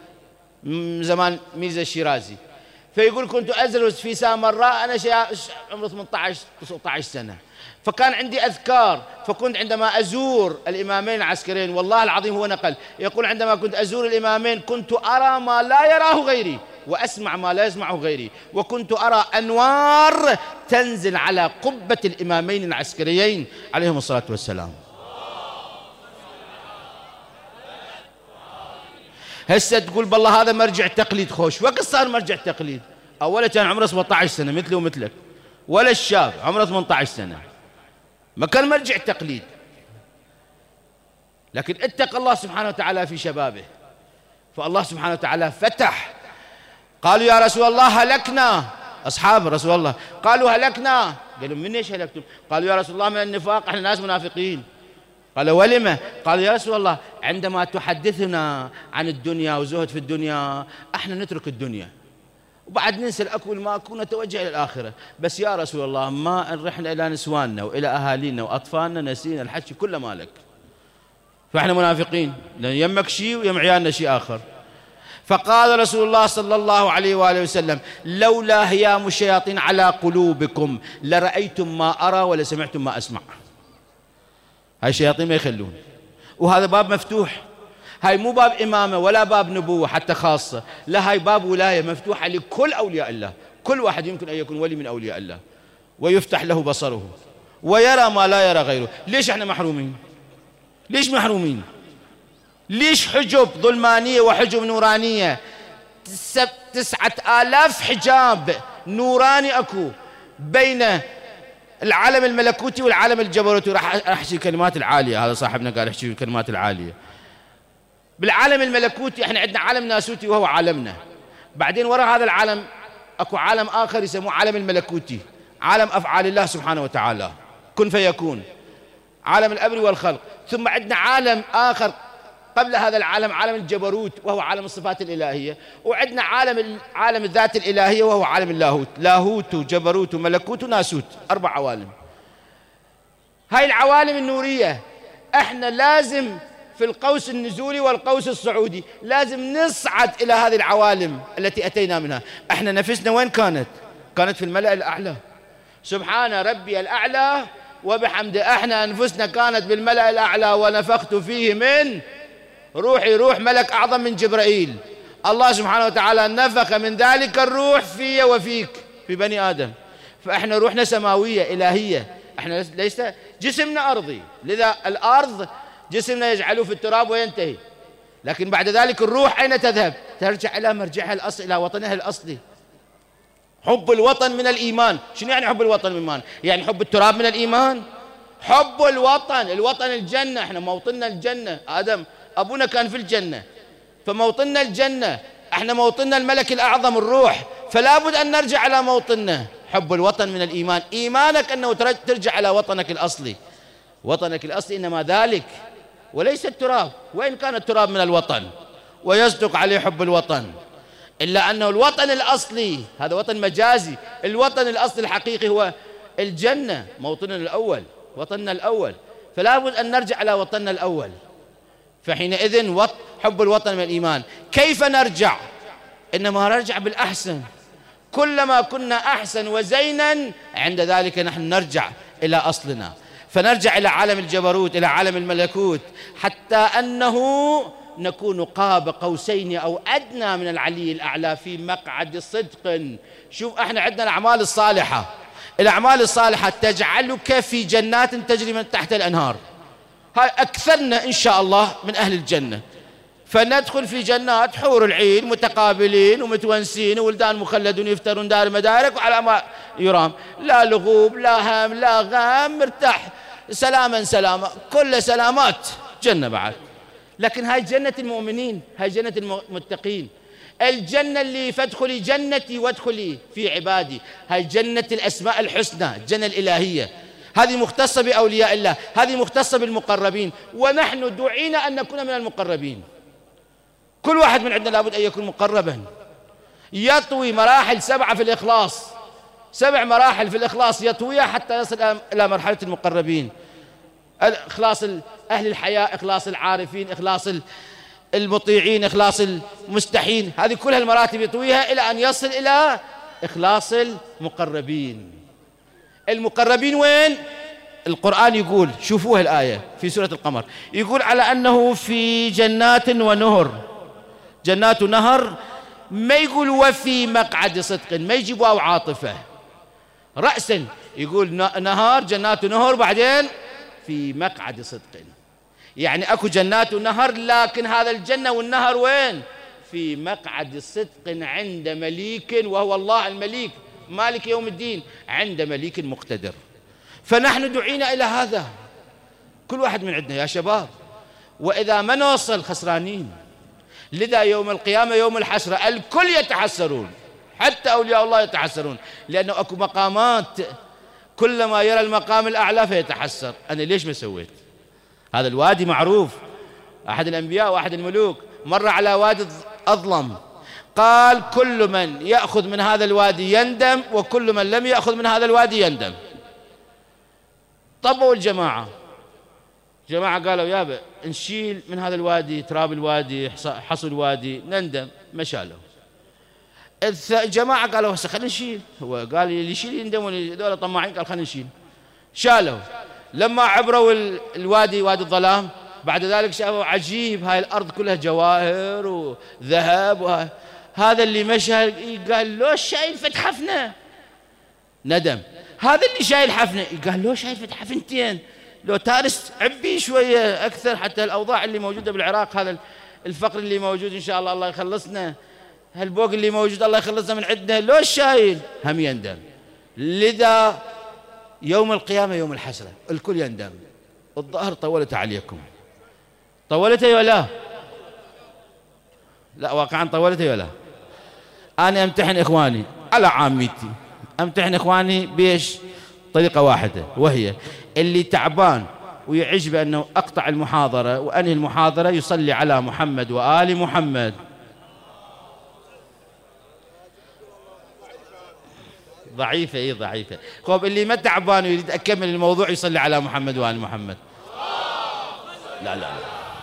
A: زمان ميرزا الشيرازي، فيقول كنت أدرس في سامراء أنا عمري 18 19 سنة، فكان عندي أذكار، فكنت عندما أزور الإمامين العسكريين والله العظيم هو نقل يقول عندما كنت أزور الإمامين كنت أرى ما لا يراه غيري وأسمع ما لا يسمعه غيري، وكنت أرى أنوار تنزل على قبة الإمامين العسكريين عليهم الصلاة والسلام. هسه تقول بالله هذا مرجع تقليد، خوش وقت صار مرجع تقليد؟ أولا كان عمره 17 سنة مثلي ومثلك، ولا الشاب عمره 18 سنة، ما كان مرجع تقليد. لكن اتق الله سبحانه وتعالى في شبابه، فالله سبحانه وتعالى فتح. قالوا يا رسول الله هلكنا، أصحاب رسول الله قالوا هلكنا، قالوا من ايش هلكتم؟ قالوا يا رسول الله من النفاق، احنا ناس منافقين. قال ولما؟ قال يا رسول الله عندما تحدثنا عن الدنيا وزهد في الدنيا احنا نترك الدنيا وبعد ننسى الأكل والماكل ونتوجه إلى الآخرة، بس يا رسول الله ما رحنا إلى نسواننا وإلى أهالينا وأطفالنا نسينا الحكي كله مالك. فإحنا منافقين، لأن يمك شيء ويم عيالنا شيء آخر. فقال رسول الله صلى الله عليه وآله وسلم: لولا هيام الشياطين على قلوبكم لرأيتم ما أرى ولسمعتم ما أسمع. هاي الشياطين ما يخلون، وهذا باب مفتوح. هاي مو باب إمامة ولا باب نبوة حتى خاصة، لا، هاي باب ولاية مفتوحة لكل أولياء الله. كل واحد يمكن أن يكون ولي من أولياء الله ويفتح له بصره ويرى ما لا يرى غيره. ليش احنا محرومين؟ ليش محرومين؟ ليش حجب ظلمانية وحجب نورانية؟ 9000 حجاب نوراني أكو بين العالم الملكوتي والعالم الجبروتي. راح أحكي الكلمات العالية، هذا صاحبنا قال احكي الكلمات العالية. بالعالم الملكوتي احنا عندنا عالم ناسوتي وهو عالمنا، بعدين وراء هذا العالم اكو عالم آخر يسموه عالم الملكوتي، عالم أفعال الله سبحانه وتعالى، كن فيكون، عالم الأمر والخلق. ثم عندنا عالم آخر قبل هذا العالم، عالم الجبروت وهو عالم الصفات الإلهية، وعندنا عالم الذات الإلهية وهو عالم اللاهوت، لاهوت وجبروت وملكوت وناسوت، 4 عوالم. هاي العوالم النورية احنا لازم في القوس النزولي والقوس الصعودي لازم نصعد إلى هذه العوالم التي أتينا منها. احنا نفسنا وين كانت؟ كانت في الملأ الأعلى، سبحان ربي الأعلى وبحمده. احنا أنفسنا كانت بالملأ الأعلى ونفخت فيه من روحي، روح ملك أعظم من جبرائيل. الله سبحانه وتعالى نفخ من ذلك الروح في وفيك في بني آدم. فإحنا روحنا سماوية إلهية، إحنا ليس جسمنا أرضي، لذا الأرض جسمنا يجعله في التراب وينتهي، لكن بعد ذلك الروح أين تذهب؟ ترجع إلى مرجعها الأصلي، إلى وطنها الأصلي. حب الوطن من الإيمان. شنو يعني حب الوطن من الإيمان؟ يعني حب التراب من الإيمان. حب الوطن الجنة. احنا موطننا الجنة، آدم أبونا كان في الجنة، فموطننا الجنة، احنا موطننا الملك الأعظم الروح، فلا بد أن نرجع على موطننا. حب الوطن من الإيمان، إيمانك أنه ترجع على وطنك الأصلي. وطنك الأصلي إنما ذلك وليس التراب، وإن كان التراب من الوطن ويصدق عليه حب الوطن، إلا أنه الوطن الأصلي هذا وطن مجازي. الوطن الأصلي الحقيقي هو الجنة، موطننا الأول، وطننا الأول، فلا بد أن نرجع على وطننا الأول. فحينئذ حب الوطن من الإيمان. كيف نرجع؟ إنما نرجع بالأحسن، كلما كنا أحسن وزينا عند ذلك نحن نرجع إلى أصلنا، فنرجع إلى عالم الجبروت، إلى عالم الملكوت، حتى أنه نكون قاب قوسين أو أدنى من العلي الأعلى في مقعد صدق. شوف احنا عندنا الأعمال الصالحة، الأعمال الصالحة تجعلك في جنات تجري من تحت الأنهار. هاي أكثرنا إن شاء الله من أهل الجنة، فندخل في جنات حور العين متقابلين ومتونسين وولدان مخلدون يفترون دار مدارك وعلى ما يرام، لا لغوب لا هم لا غام، مرتاح سلاما سلاما، كل سلامات جنة بعد. لكن هاي جنة المؤمنين، هاي جنة المتقين، الجنة اللي فادخلي جنتي وادخلي في عبادي، هاي جنة الأسماء الحسنى، الجنة الإلهية، هذه مختصة بأولياء الله، هذه مختصة بالمقربين، ونحن دعينا أن نكون من المقربين. كل واحد من عندنا لابد أن يكون مقربا، يطوي مراحل 7 في الإخلاص، 7 مراحل في الإخلاص يطويها حتى يصل إلى مرحلة المقربين. إخلاص أهل الحياة، إخلاص العارفين، إخلاص المطيعين، إخلاص المستحين، هذه كلها المراتب يطويها إلى أن يصل إلى إخلاص المقربين. المقربين وين؟ القرآن يقول، شوفوها الآية في سورة القمر، يقول على أنه في جنات ونهر، جنات ونهر، ما يقول وفي مقعد صدق، ما يجيب واو عاطفة رأسا، يقول نهار، جنات ونهر، بعدين في مقعد صدق، يعني أكو جنات ونهر، لكن هذا الجنة والنهر وين؟ في مقعد صدق عند مليك، وهو الله المليك مالك يوم الدين، عند مليك مقتدر. فنحن دعينا إلى هذا، كل واحد من عندنا يا شباب، وإذا ما نوصل خسرانين. لذا يوم القيامة يوم الحسرة الكل يتحسرون، حتى أولياء الله يتحسرون، لأنه أكو مقامات كلما يرى المقام الأعلى فيتحسر، أنا ليش ما سويت؟ هذا الوادي معروف، أحد الأنبياء وأحد الملوك مر على وادي أظلم، قال كل من يأخذ من هذا الوادي يندم، وكل من لم يأخذ من هذا الوادي يندم. طبوا الجماعة، جماعة قالوا يابا نشيل من هذا الوادي تراب الوادي حصى الوادي، نندم، ما شالوا. الجماعة قالوا هسه خلينا نشيل، هو قال اللي يشيل يندم، هذول طماعين، قال خلينا نشيل، شالوا. لما عبروا الوادي، وادي الظلام، بعد ذلك شافوا عجيب، هاي الأرض كلها جواهر وذهب، هذا اللي مشى قال لو شايل فتح حفنة، ندم. هذا اللي شايل حفنة قال لو شايل فتح حفنتين، لو تارس عبي شوية أكثر، حتى الأوضاع اللي موجودة بالعراق، هذا الفقر اللي موجود إن شاء الله الله يخلصنا، هالبوق اللي موجود الله يخلصنا من عندنا، لو شايل هم يندم. لذا يوم القيامة يوم الحسرة، الكل يندم. الظهر طولت عليكم، طولت ولا لا؟ لا واقعا طولت ولا لا؟ أنا أمتحن إخواني على عاميتي، أمتحن إخواني بيش طريقة واحدة، وهي اللي تعبان ويعج بأنه أقطع المحاضرة وأنهي المحاضرة يصلي على محمد وآل محمد. ضعيفة، إيه ضعيفة. خب اللي ما تعبان ويريد أكمل الموضوع يصلي على محمد وآل محمد. لا لا لا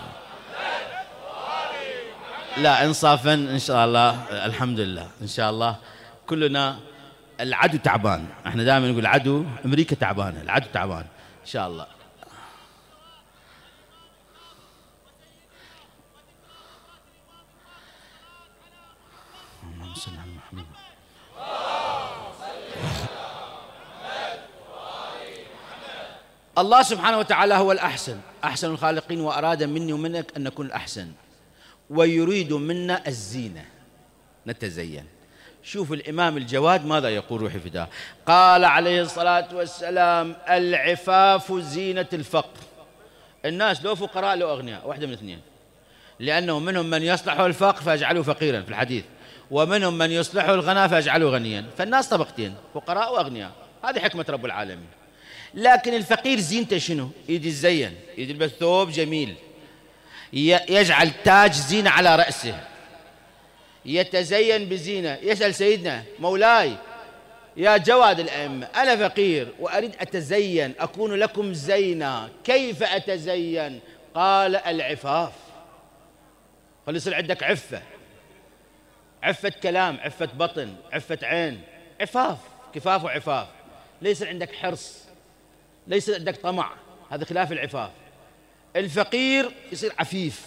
A: لا، إنصافا إن شاء الله، الحمد لله إن شاء الله كلنا. العدو تعبان، احنا دائما نقول العدو، أمريكا تعبانة، العدو تعبان إن شاء الله. اللهم صل على محمد. الله سبحانه وتعالى هو الأحسن، أحسن الخالقين، وأراد مني ومنك أن نكون الأحسن، ويريد منا الزينة، نتزين. شوف الإمام الجواد ماذا يقول، روحي فداه، قال عليه الصلاة والسلام: العفاف زينة الفقر. الناس لو فقراء لو أغنياء، واحدة من اثنين، لأنه منهم من يصلح الفقر فيجعله فقيرا في الحديث، ومنهم من يصلح الغنى فيجعله غنيا، فالناس طبقتين، فقراء وأغنياء، هذه حكمة رب العالمين. لكن الفقير زينته شنو؟ يتزين، يلبس ثوب جميل، يجعل تاج زينة على رأسه، يتزين بزينة، يسأل سيدنا مولاي يا جواد الأئمة، أنا فقير وأريد أتزين، أكون لكم زينة، كيف أتزين؟ قال: العفاف. فليصير عندك عفة، عفة كلام، عفة بطن، عفة عين، عفاف، كفاف وعفاف. ليس عندك حرص، ليس عندك طمع، هذا خلاف العفاف. الفقير يصير عفيف،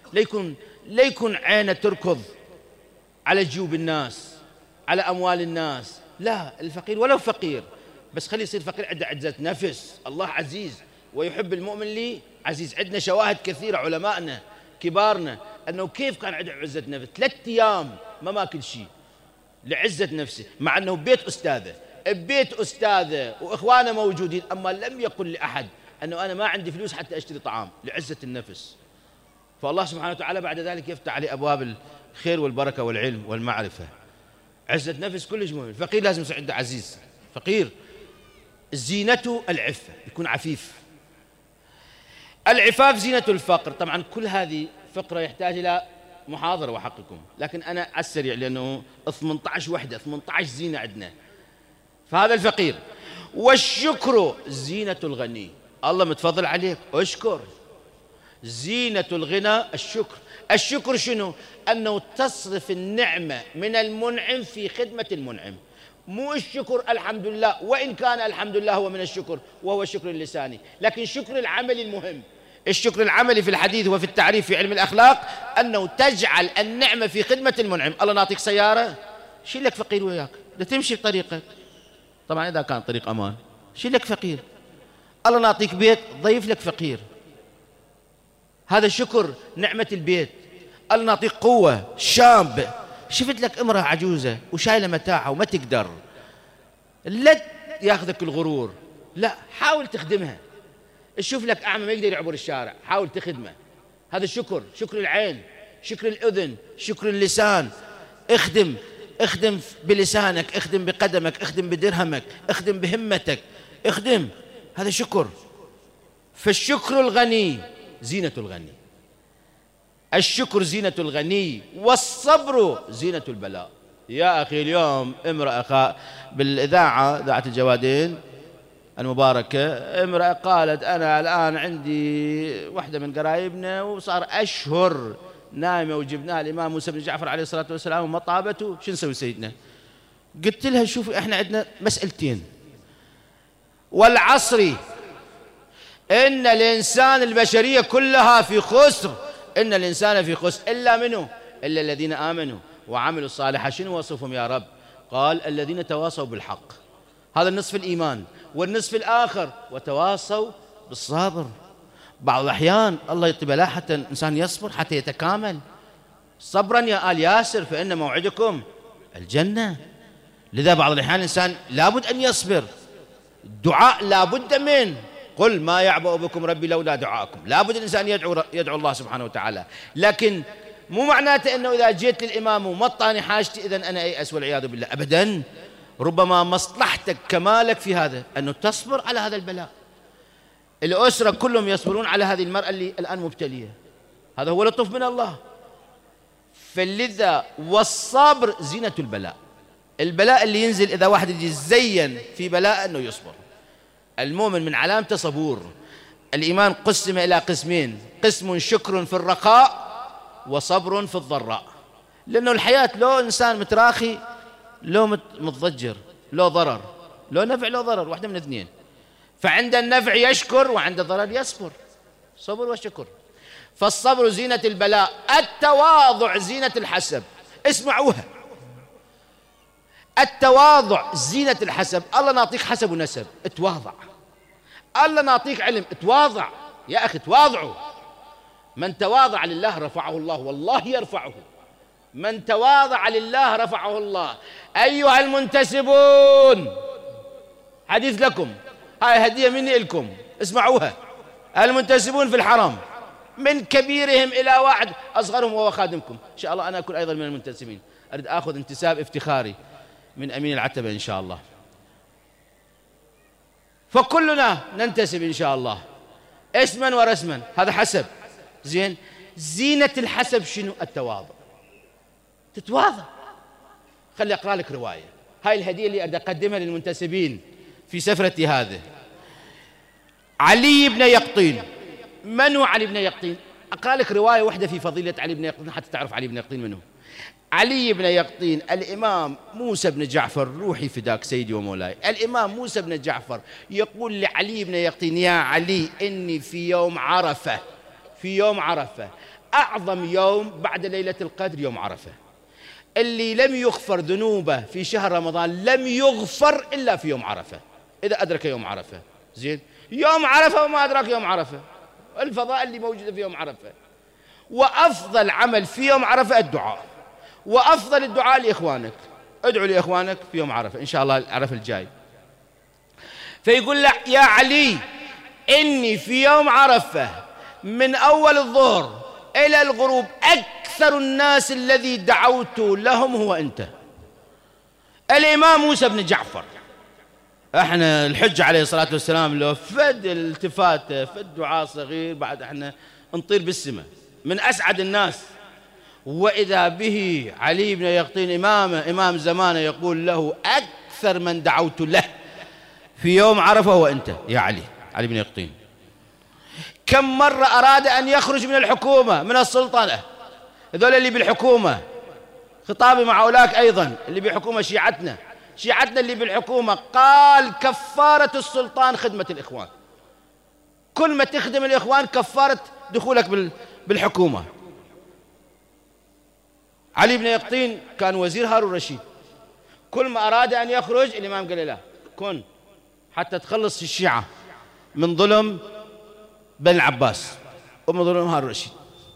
A: لا يكون عينه تركض على جيوب الناس، على أموال الناس، لا، الفقير ولو فقير بس خليه يصير فقير، عنده عزة نفس. الله عزيز ويحب المؤمن لي عزيز. عندنا شواهد كثيرة، علمائنا كبارنا، أنه كيف كان عنده عزة نفس، 3 أيام ما ماكل شيء لعزة نفسه، مع أنه ببيت أستاذه وإخوانه موجودين، أما لم يقل لأحد أنه أنا ما عندي فلوس حتى أشتري طعام، لعزة النفس. فالله سبحانه وتعالى بعد ذلك يفتح عليه أبواب الخير والبركة والعلم والمعرفة. عزة نفس كلش مهم. الفقير لازم يصير عنده عزيز، فقير زينته العفة، يكون عفيف. العفاف زينة الفقر. طبعا كل هذه فقرة يحتاج إلى محاضرة وحقكم، لكن أنا على السريع لأنه 18 وحدة، 18 زينة عندنا. فهذا الفقير. والشكر زينة الغني. الله متفضل عليك، اشكر. زينة الغنى الشكر. الشكر شنو؟ أنه تصرف النعمة من المنعم في خدمة المنعم، مو الشكر الحمد لله، وإن كان الحمد لله هو من الشكر وهو الشكر اللساني، لكن الشكر العملي المهم. الشكر العملي في الحديث وفي التعريف في علم الأخلاق أنه تجعل النعمة في خدمة المنعم. الله نعطيك سيارة، شيل لك فقير وياك لتمشي بطريقك، طبعا إذا كان طريق أمان، شيل لك فقير. الله نعطيك بيت، ضيف لك فقير، هذا شكر نعمة البيت. الله نعطيك قوة، شاب، شفت لك امرأة عجوزة وشايلة متاعها وما تقدر، لا ياخذك الغرور، لا، حاول تخدمها. تشوف لك أعمى ما يقدر يعبر الشارع، حاول تخدمه، هذا شكر. شكر العين، شكر الأذن، شكر اللسان. اخدم بلسانك، اخدم بقدمك، اخدم بدرهمك، اخدم بهمتك، اخدم، هذا شكر. فالشكر الغني زينة الغني، الشكر زينة الغني، والصبر زينة البلاء. يا أخي اليوم امرأة بالإذاعة، إذاعة الجوادين، المباركة امرأة قالت أنا الآن عندي واحدة من قرايبنا وصار أشهر نايمة وجبناها الإمام موسى بن جعفر عليه الصلاة والسلام وما طابته، شو نسوي سيدنا؟ قلت لها شوفي احنا عندنا مسألتين، والعصر إن الإنسان البشرية كلها في خسر، إن الإنسان في خسر إلا منه إلا الذين آمنوا وعملوا الصالحات. شنو وصفهم يا رب؟ قال الذين تواصوا بالحق، هذا النصف الإيمان، والنصف الآخر وتواصوا بالصبر. بعض الأحيان الله يعطي بلاء حتى الإنسان يصبر حتى يتكامل. صبرا يا آل ياسر فإن موعدكم الجنة. لذا بعض الأحيان الإنسان لابد أن يصبر. الدعاء لابد منه، قل ما يعبأ بكم ربي لولا دعاءكم. لابد الإنسان يدعو الله سبحانه وتعالى، لكن مو معناته أنه إذا جيت للإمام ومطاني حاجتي إذن أنا أيأس والعياذ بالله، أبدا. ربما مصلحتك كمالك في هذا أنه تصبر على هذا البلاء. الأسرة كلهم يصبرون على هذه المرأة اللي الآن مبتلية، هذا هو لطف من الله. فلذا والصبر زينة البلاء. البلاء اللي ينزل إذا واحد يجي زين في بلاء أنه يصبر. المؤمن من علامته صبور. الإيمان قسم إلى قسمين، قسم شكر في الرخاء وصبر في الضراء. لأنه الحياة لو إنسان متراخي لو متضجر لو ضرر، لو نفع لو ضرر، واحدة من اثنين. فعند النفع يشكر وعند الضرر يصبر، صبر وشكر. فالصبر زينة البلاء، التواضع زينة الحسب. اسمعوها، التواضع زينة الحسب. الله نعطيك حسب ونسب، اتواضع. الله نعطيك علم، اتواضع يا أخي، تواضعوا. من تواضع لله رفعه الله، والله يرفعه. من تواضع لله رفعه الله. أيها المنتسبون، حديث لكم، هاي هدية مني لكم، اسمعوها. المنتسبون في الحرم من كبيرهم إلى واحد أصغرهم وهو خادمكم. إن شاء الله أنا أكون أيضا من المنتسبين، أريد أخذ انتساب افتخاري من أمين العتبة إن شاء الله. فكلنا ننتسب إن شاء الله اسما ورسما، هذا حسب. زين، زينة الحسب شنو؟ التواضع. تتواضع. خلي أقرأ لك رواية، هاي الهدية اللي أريد أقدمها للمنتسبين في سفرتي هذه. علي بن يقطين. من هو علي بن يقطين؟ أقرأ لك رواية واحدة في فضيلة علي بن يقطين حتى تعرف علي بن يقطين منه. علي بن يقطين، الإمام موسى بن جعفر، روحي فداك سيدي ومولاي، الإمام موسى بن جعفر يقول لعلي بن يقطين: يا علي إني في يوم عرفة، في يوم عرفة، أعظم يوم بعد ليلة القدر يوم عرفة، اللي لم يغفر ذنوبه في شهر رمضان لم يغفر إلا في يوم عرفة، إذا أدرك يوم عرفة. زين، يوم عرفة وما أدرك يوم عرفة، الفضاء اللي موجودة في يوم عرفة. وأفضل عمل في يوم عرفة الدعاء، وأفضل الدعاء لإخوانك، ادعوا لإخوانك في يوم عرفة إن شاء الله عرفة الجاي. فيقول له: يا علي إني في يوم عرفة من أول الظهر إلى الغروب أكثر الناس الذي دعوت لهم هو أنت. الإمام موسى بن جعفر، احنا الحج عليه الصلاة والسلام لو فد التفاته فد دعاء صغير بعد احنا نطير بالسماء، من أسعد الناس. وإذا به علي بن يقطين إمام زمانه يقول له: أكثر من دعوت له في يوم عرفة هو أنت يا علي بن يقطين. كم مرة أراد أن يخرج من الحكومة من السلطنة، هذول اللي بالحكومة، خطابي مع أولاك أيضا اللي بالحكومة، شيعتنا اللي بالحكومة، قال: كفارة السلطان خدمة الإخوان، كل ما تخدم الإخوان كفارة دخولك بالحكومة. علي بن يقطين كان وزير هارون الرشيد، كل ما أراد أن يخرج الإمام قال: لا، كن حتى تخلص الشيعة من ظلم بن العباس ومن ظلم هارون الرشيد.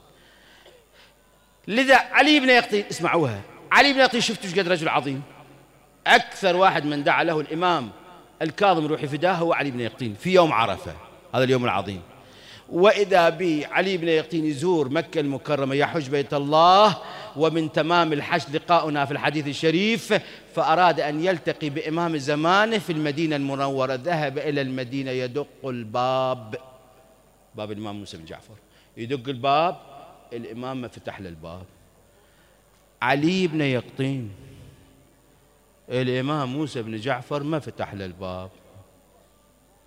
A: لذا علي بن يقطين، اسمعوها، علي بن يقطين شفتوا ايش قد رجل عظيم. أكثر واحد من دعا له الإمام الكاظم روحي فداه هو علي بن يقطين في يوم عرفة، هذا اليوم العظيم. وإذا بي علي بن يقطين يزور مكة المكرمة، يحج بيت الله، ومن تمام الحج لقاؤنا في الحديث الشريف، فأراد أن يلتقي بإمام زمانه في المدينة المنورة، ذهب إلى المدينة يدق الباب، باب الإمام موسى بن جعفر، يدق الباب، الإمام ما فتح له الباب. علي بن يقطين، الإمام موسى بن جعفر ما فتح له الباب.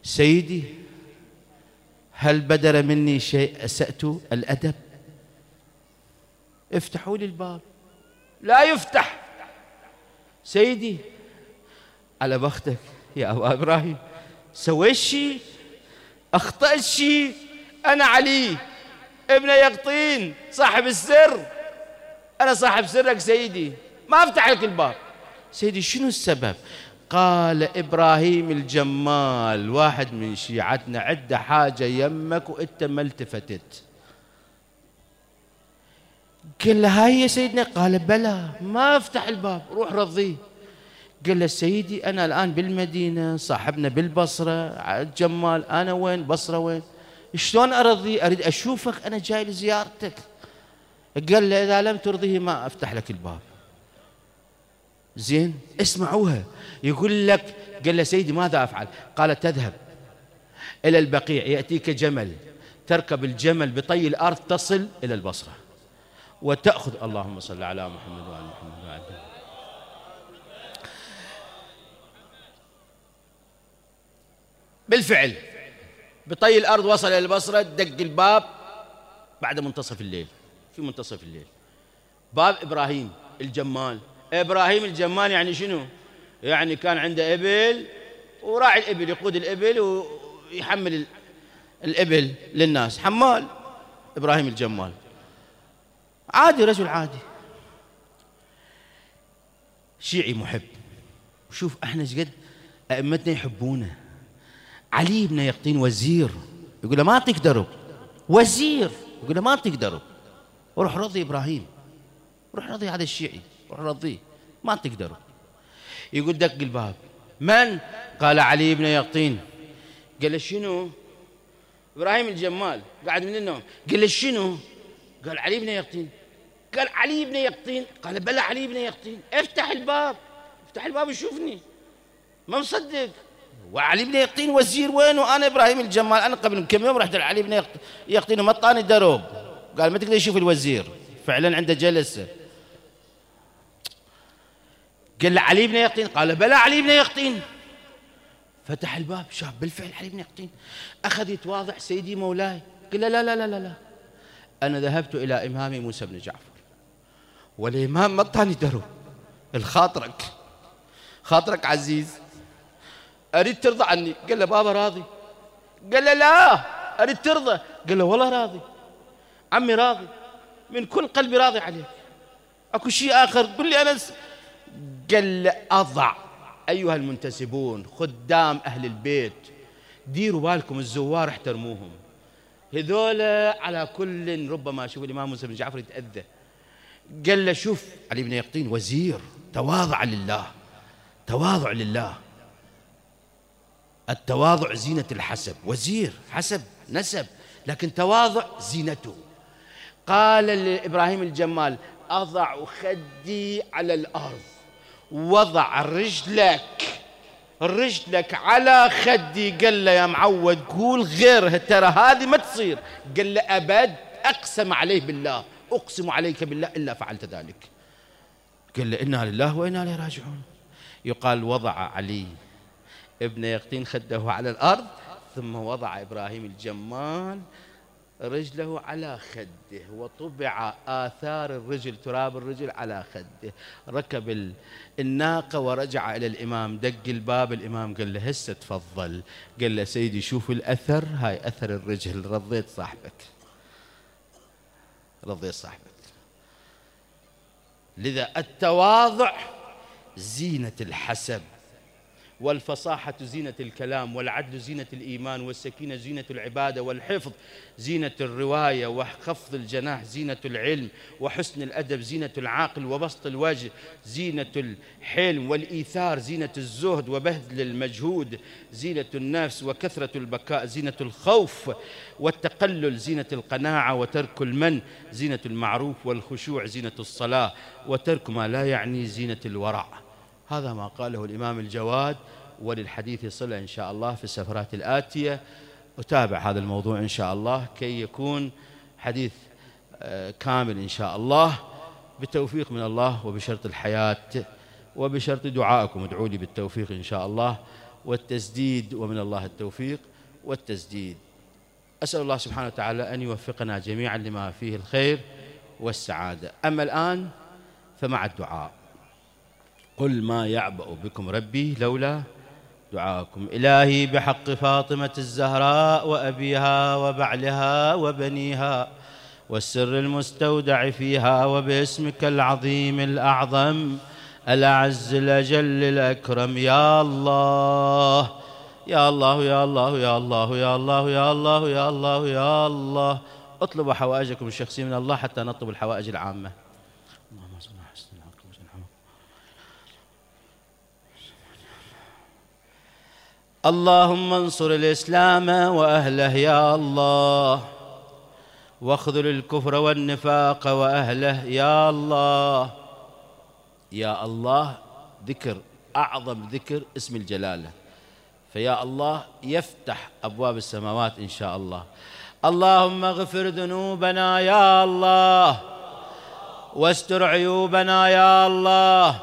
A: سيدي هل بدر مني شيء أسأت الأدب؟ افتحوا لي الباب. لا يفتح. سيدي على بختك يا أبا إبراهيم، سويت شيء، أخطأت شيء، أنا علي ابن يقطين صاحب السر، أنا صاحب سرك سيدي، ما أفتح لك الباب. سيدي شنو السبب؟ قال إبراهيم الجمال واحد من شيعتنا عنده حاجة يمك وإنت ما التفتت. قال له هاي يا سيدنا. قال بلى، ما أفتح الباب، روح رضيه. قال له سيدي أنا الآن بالمدينة، صاحبنا بالبصرة الجمال، أنا وين؟ بصرة وين؟ شلون أرضيه؟ أريد أشوفك، أنا جاي لزيارتك. قال له إذا لم ترضيه ما أفتح لك الباب. زين اسمعوها، يقول لك قال له سيدي ماذا أفعل؟ قال تذهب إلى البقيع، يأتيك جمل، تركب الجمل بطي الأرض تصل إلى البصرة وتأخذ. اللهم صل على محمد وعلى محمد وعلى محمد. بالفعل بطي الأرض وصل إلى البصرة، دق الباب بعد منتصف الليل، في منتصف الليل، باب إبراهيم الجمال. إبراهيم الجمال يعني شنو؟ يعني كان عنده إبل وراعي الإبل، يقود الإبل ويحمل الإبل للناس، حمال. إبراهيم الجمال عادي، رجل عادي، شيعي محب. وشوف احنا شقد أئمتنا يحبونه. علي بن يقطين وزير، يقول له ما تقدروا، وزير يقول له ما تقدروا، وروح رضي إبراهيم، روح رضي هذا الشيعي، روح رضيه، ما تقدروا. يقول دق الباب، من؟ قال علي بن يقطين. قال له شنو؟ إبراهيم الجمال قاعد من النوم. قال له شنو؟ قال علي بن يقطين. قال علي بن يقطين. قال بلى علي بن يقطين. افتح الباب، افتح الباب وشوفني، ما مصدق. وعلي بن يقطين وزير وين وانا ابراهيم الجمال؟ انا قبل كم يوم رحت لعلي بن يقطين ومطاني دروب، قال ما تقدر يشوف الوزير، فعلا عنده جلسه. قال له علي بن يقطين. قال بلى علي بن يقطين. فتح الباب، شاف بالفعل علي بن يقطين، اخذ يتواضع، سيدي مولاي. قال لا لا لا لا لا، انا ذهبت الى امامي موسى بن جعفر والامام مطاني دروب، الخاطرك خاطرك عزيز، أريد ترضى عني. قال له بابا راضي. قال له لا أريد ترضى. قال له والله راضي عمي، راضي من كل قلبي، راضي عليك، أكو شيء آخر قل لي أنا قال له أضع أيها المنتسبون خدام أهل البيت، ديروا بالكم الزوار احترموهم، هذولا على كل ربما شوف الإمام موسى بن جعفر يتأذى. قال له شوف علي بن يقطين وزير، تواضع لله، تواضع لله، التواضع زينة الحسب، وزير حسب نسب لكن تواضع زينته. قال لإبراهيم الجمال أضع خدي على الأرض، وضع رجلك على خدي. قال له يا معود قول غيرها، ترى هذه ما تصير. قال له أبد، أقسم عليه بالله، أقسم عليك بالله إلا فعلت ذلك. قال له إنا لله وإنا إليه راجعون. يقال وضع علي ابن يقطين خده على الأرض، ثم وضع إبراهيم الجمال رجله على خده، وطبع آثار الرجل، تراب الرجل على خده. ركب الناقة ورجع إلى الإمام، دق الباب، الإمام قال له هسه تفضل. قال له سيدي شوف الأثر، هاي أثر الرجل، رضيت صاحبك، رضيت صاحبك. لذا التواضع زينة الحسب، والفصاحة زينة الكلام، والعدل زينة الإيمان، والسكينة زينة العبادة، والحفظ زينة الرواية، وخفض الجناح زينة العلم، وحسن الأدب زينة العاقل، وبسط الوجه زينة الحلم، والإيثار زينة الزهد، وبذل المجهود زينة النفس، وكثرة البكاء زينة الخوف، والتقلل زينة القناعة، وترك المن زينة المعروف، والخشوع زينة الصلاة، وترك ما لا يعني زينة الورع. هذا ما قاله الإمام الجواد، وللحديث صلة إن شاء الله في السفرات الآتية. أتابع هذا الموضوع إن شاء الله كي يكون حديث كامل إن شاء الله، بتوفيق من الله، وبشرط الحياة، وبشرط دعائكم، ادعوا لي بالتوفيق إن شاء الله. والتسديد، ومن الله التوفيق والتسديد. أسأل الله سبحانه وتعالى أن يوفقنا جميعا لما فيه الخير والسعادة. أما الآن فمع الدعاء. قل ما يعبأ بكم ربي لولا دعاءكم. إلهي بحق فاطمة الزهراء وأبيها وبعلها وبنيها والسر المستودع فيها، وباسمك العظيم الأعظم الأعز الأجل الأكرم، يا الله يا الله يا الله يا الله يا الله يا الله يا الله يا الله. اطلبوا حوائجكم الشخصية من الله حتى نطلب الحوائج العامة. اللهم صل على حسن العقل وسلم. اللهم انصر الإسلام وأهله يا الله، واخذل الكفر والنفاق وأهله يا الله. يا الله ذكر أعظم ذكر اسم الجلالة، فيا الله يفتح أبواب السماوات إن شاء الله. اللهم اغفر ذنوبنا يا الله، واستر عيوبنا يا الله.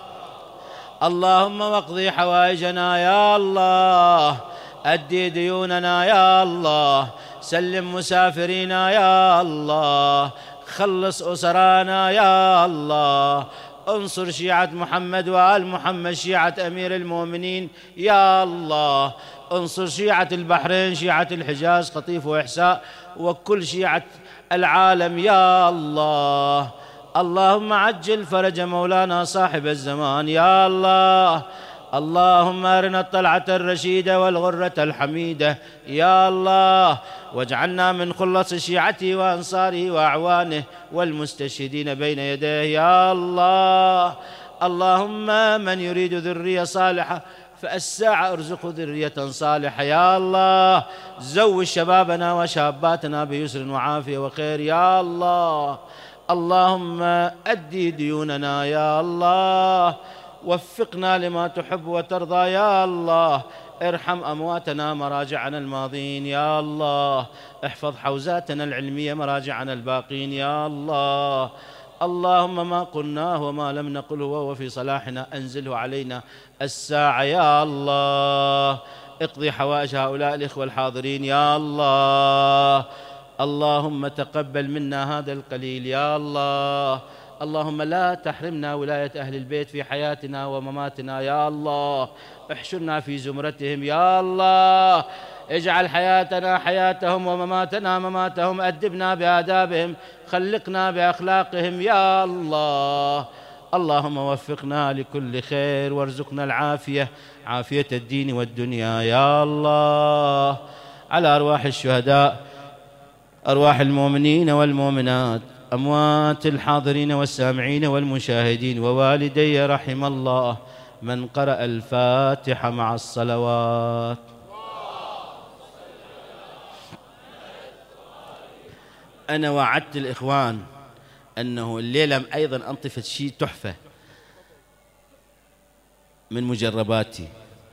A: اللهم واقضي حوائجنا يا الله، أدي ديوننا يا الله، سلم مسافرينا يا الله، خلص أسرانا يا الله. انصر شيعة محمد وآل محمد، شيعة أمير المؤمنين يا الله. انصر شيعة البحرين، شيعة الحجاز، قطيف وإحساء، وكل شيعة العالم يا الله. اللهم عجل فرج مولانا صاحب الزمان يا الله. اللهم أرنا الطلعة الرشيدة والغرة الحميدة يا الله، واجعلنا من خلص شيعته وأنصاره وأعوانه والمستشهدين بين يديه يا الله. اللهم من يريد ذرية صالحة فالساعة ارزقه ذرية صالحة يا الله. زوج شبابنا وشاباتنا بيسر وعافية وخير يا الله. اللهم أدي ديوننا يا الله، وفقنا لما تحب وترضى يا الله. ارحم أمواتنا مراجعنا الماضين يا الله، احفظ حوزاتنا العلمية مراجعنا الباقين يا الله. اللهم ما قلناه وما لم نقله وهو في صلاحنا أنزله علينا الساعة يا الله. اقضي حوائج هؤلاء الإخوة الحاضرين يا الله. اللهم تقبل منا هذا القليل يا الله. اللهم لا تحرمنا ولاية أهل البيت في حياتنا ومماتنا يا الله. احشرنا في زمرتهم يا الله. اجعل حياتنا حياتهم ومماتنا مماتهم. أدبنا بآدابهم، خلقنا بأخلاقهم يا الله. اللهم وفقنا لكل خير، وارزقنا العافية، عافية الدين والدنيا يا الله. على أرواح الشهداء، أرواح المؤمنين والمؤمنات، أموات الحاضرين والسامعين والمشاهدين، ووالدي رحم الله من قرأ الفاتحة مع الصلوات. أنا وعدت الإخوان أنه الليلة أيضا أنطفت شيء تحفة من مجرباتي،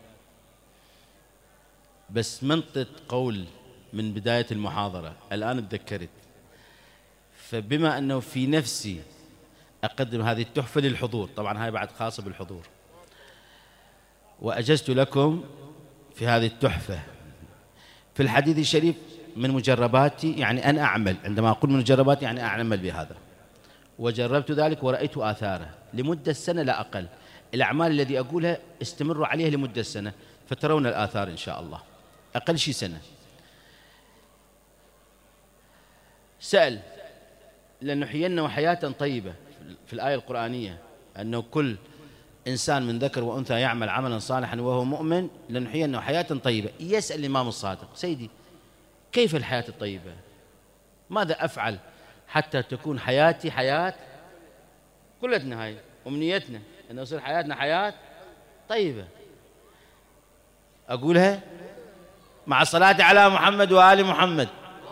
A: بس منطت قول من بداية المحاضرة الآن تذكرت، فبما أنه في نفسي أقدم هذه التحفة للحضور، طبعا هاي بعد خاصة بالحضور، وأجزت لكم في هذه التحفة في الحديث الشريف من مجرباتي، يعني أنا أعمل، عندما أقول من مجرباتي يعني أعمل بهذا، وجربت ذلك ورأيت آثاره لمدة سنة لا أقل. الأعمال الذي أقولها استمروا عليها لمدة سنة فترون الآثار إن شاء الله، أقل شيء سنة. سأل لنحيينه حياة طيبة في الآية القرآنية أنه كل إنسان من ذكر وأنثى يعمل عملا صالحا وهو مؤمن لنحيينه حياة طيبة. يسأل الإمام الصادق: سيدي كيف الحياة الطيبة؟ ماذا أفعل حتى تكون حياتي حياة كلتنا هاي أمنيتنا أن يصير حياتنا حياة طيبة؟ أقولها مع الصلاة على محمد وآل محمد.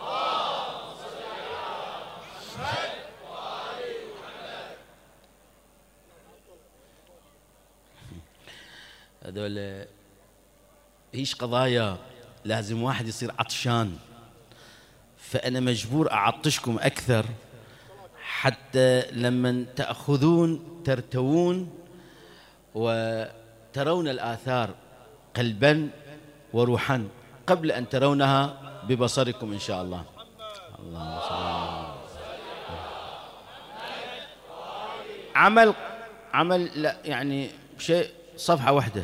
A: هذول هيش قضايا لازم واحد يصير عطشان، فأنا مجبور أعطشكم أكثر حتى لما تأخذون ترتوون وترون الآثار قلبا وروحا قبل أن ترونها ببصركم إن شاء الله. اللهم صل على عمل لا يعني شيء صفحة واحدة.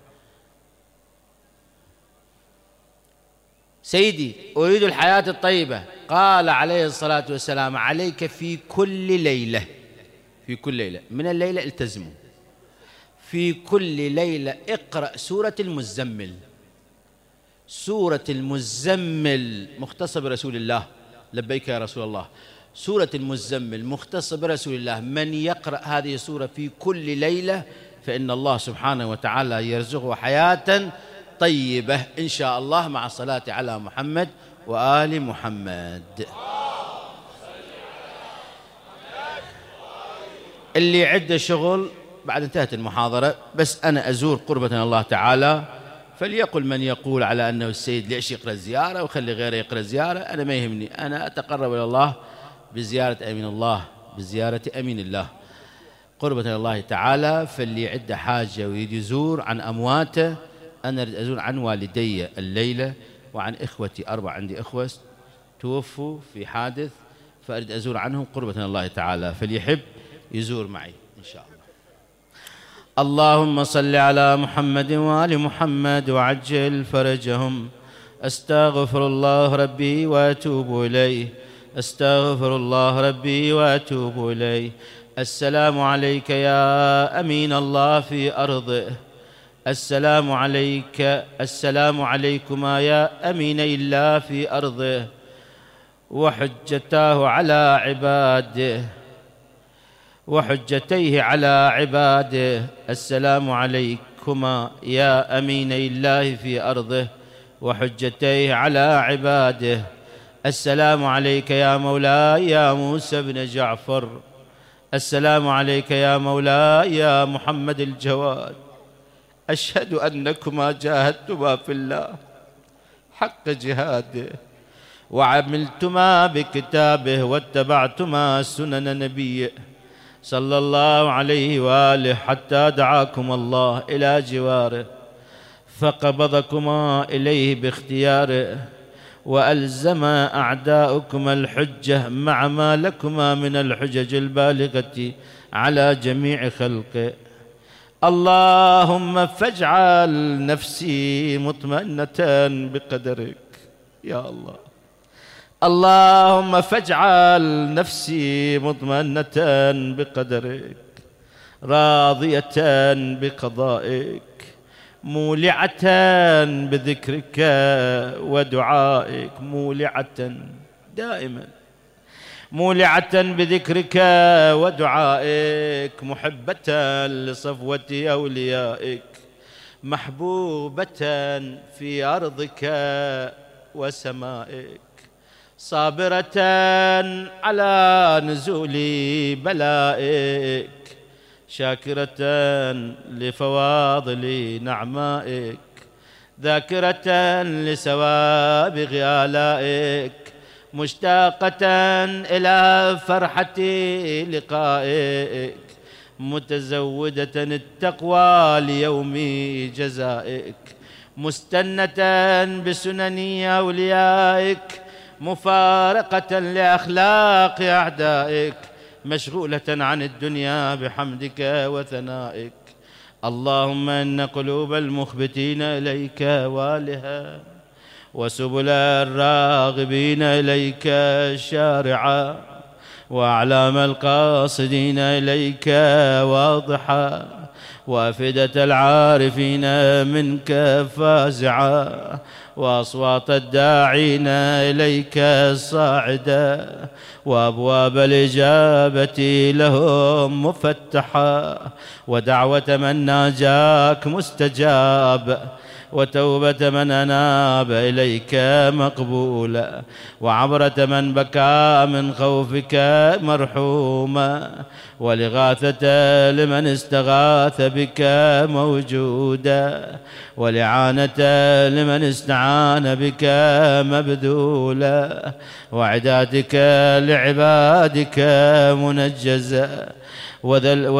A: سيدي أريد الحياة الطيبة، قال عليه الصلاة والسلام عليك في كل ليلة، في كل ليلة من الليلة التزموا، في كل ليلة اقرأ سورة المزمل. سورة المزمل مختصة برسول الله، لبيك يا رسول الله. سورة المزمل مختصة برسول الله، من يقرأ هذه السورة في كل ليلة فإن الله سبحانه وتعالى يرزقه حياة طيبة إن شاء الله، مع الصلاة على محمد وآل محمد. اللي عنده شغل بعد انتهت المحاضرة، بس أنا أزور قربة الله تعالى، فليقل من يقول على أنه السيد ليش يقرأ الزيارة وخلي غيره يقرأ الزيارة، أنا ما يهمني، أنا أتقرب إلى الله بزيارة أمين الله، بزيارة أمين الله قربة الله تعالى. فاللي عنده حاجة ويريد يزور عن أمواته، أنا أريد أزور عن والدي الليلة وعن إخوتي 4، عندي إخوة توفوا في حادث فأريد أزور عنهم قربة الله تعالى، فليحب يزور معي إن شاء الله. اللهم صل على محمد وآل محمد وعجل فرجهم. أستغفر الله ربي وأتوب إليه، أستغفر الله ربي وأتوب إليه. السلام عليك يا أمين الله في أرضه، السلام عليك، السلام عليكما يا أميني الله في أرضه وحجته على عباده وحجتيه على عباده. السلام عليكما يا أميني الله في أرضه وحجتيه على عباده. السلام عليك يا مولاي يا موسى بن جعفر، السلام عليك يا مولاي يا محمد الجواد. أشهد أنكما جاهدتما في الله حق جهاده وعملتما بكتابه واتبعتما سنن نبيه صلى الله عليه وآله حتى دعاكم الله إلى جواره فقبضكما إليه باختياره وألزم أعداؤكما الحجة مع ما لكما من الحجج البالغة على جميع خلقه. اللهم فاجعل نفسي مطمئنة بقدرك يا الله، اللهم فاجعل نفسي مطمئنة بقدرك راضية بقضائك مولعة بذكرك ودعائك، مولعة دائما مولعة بذكرك ودعائك، محبة لصفوة أوليائك، محبوبة في أرضك وسمائك، صابرة على نزول بلائك، شاكرة لفواضل نعمائك، ذاكرة لسوابغ آلائك، مشتاقة إلى فرحة لقائك، متزودة التقوى ليوم جزائك، مستنة بسنن أوليائك، مفارقة لأخلاق أعدائك، مشغولة عن الدنيا بحمدك وثنائك. اللهم إن قلوب المخبتين إليك والها وسبل الراغبين إليك شارعا وأعلام القاصدين إليك واضحا وأفئدة العارفين منك فازعا وأصوات الداعين إليك صاعدا وأبواب الإجابة لهم مفتحا ودعوة من ناجاك مستجاب وتوبة من أناب إليك مقبولا وعبرة من بكى من خوفك مرحوما والإغاثة لمن استغاث بك موجودا والإعانة لمن استعان بك مبذولا وعداتك لعبادك منجزا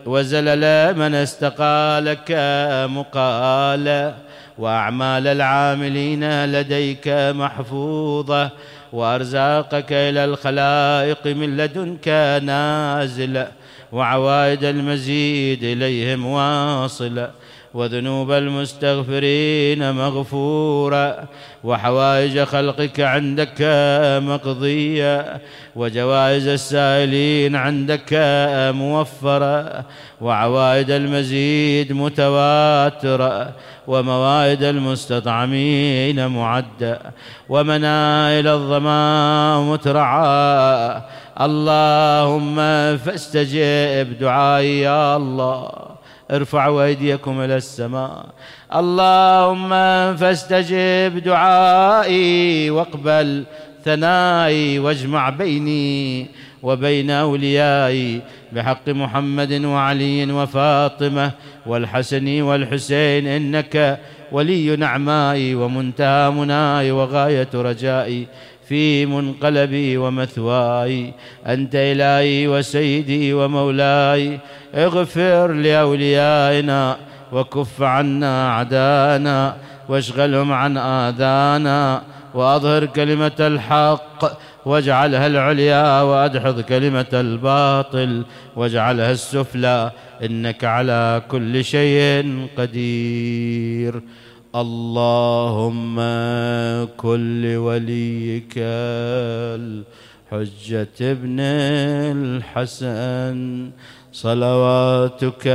A: وزلل من استقالك مقالا، وأعمال العاملين لديك محفوظة، وأرزاقك إلى الخلائق من لدنك نازلة، وعوائد المزيد إليهم واصلة، وذنوب المستغفرين مغفورة، وحوائج خلقك عندك مقضية، وجوائز السائلين عندك موفرة، وعوائد المزيد متواترة، وموائد المستطعمين معدة، ومنائل الظماء مترعى. اللهم فاستجب دعائي يا الله. ارفعوا أيديكم إلى السماء. اللهم فاستجب دعائي واقبل ثنائي، واجمع بيني وبين أوليائي بحق محمد وعلي وفاطمة والحسن والحسين، إنك ولي نعمائي ومنتهى مناي وغاية رجائي في منقلبي ومثواي. أنت إلهي وسيدي ومولاي، اغفر لأوليائنا وكف عنا أعداءنا واشغلهم عن آذانا، وأظهر كلمة الحق واجعلها العليا، وأدحض كلمة الباطل واجعلها السفلى، إنك على كل شيء قدير. اللهم كن لوليك الحجة ابن الحسن صلواتك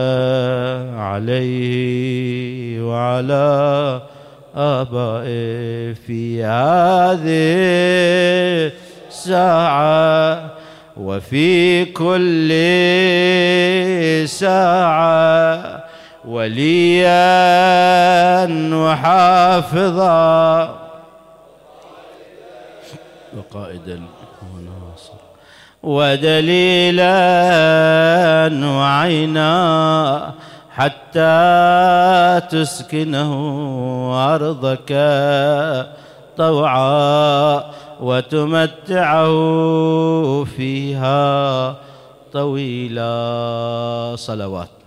A: عليه وعلى آبائه في هذه الساعة وفي كل ساعة، وليا وحافظا وقائدا وناصر ودليلا وعينا، حتى تسكنه أرضك طوعا وتمتعه فيها طويلا. صلوات.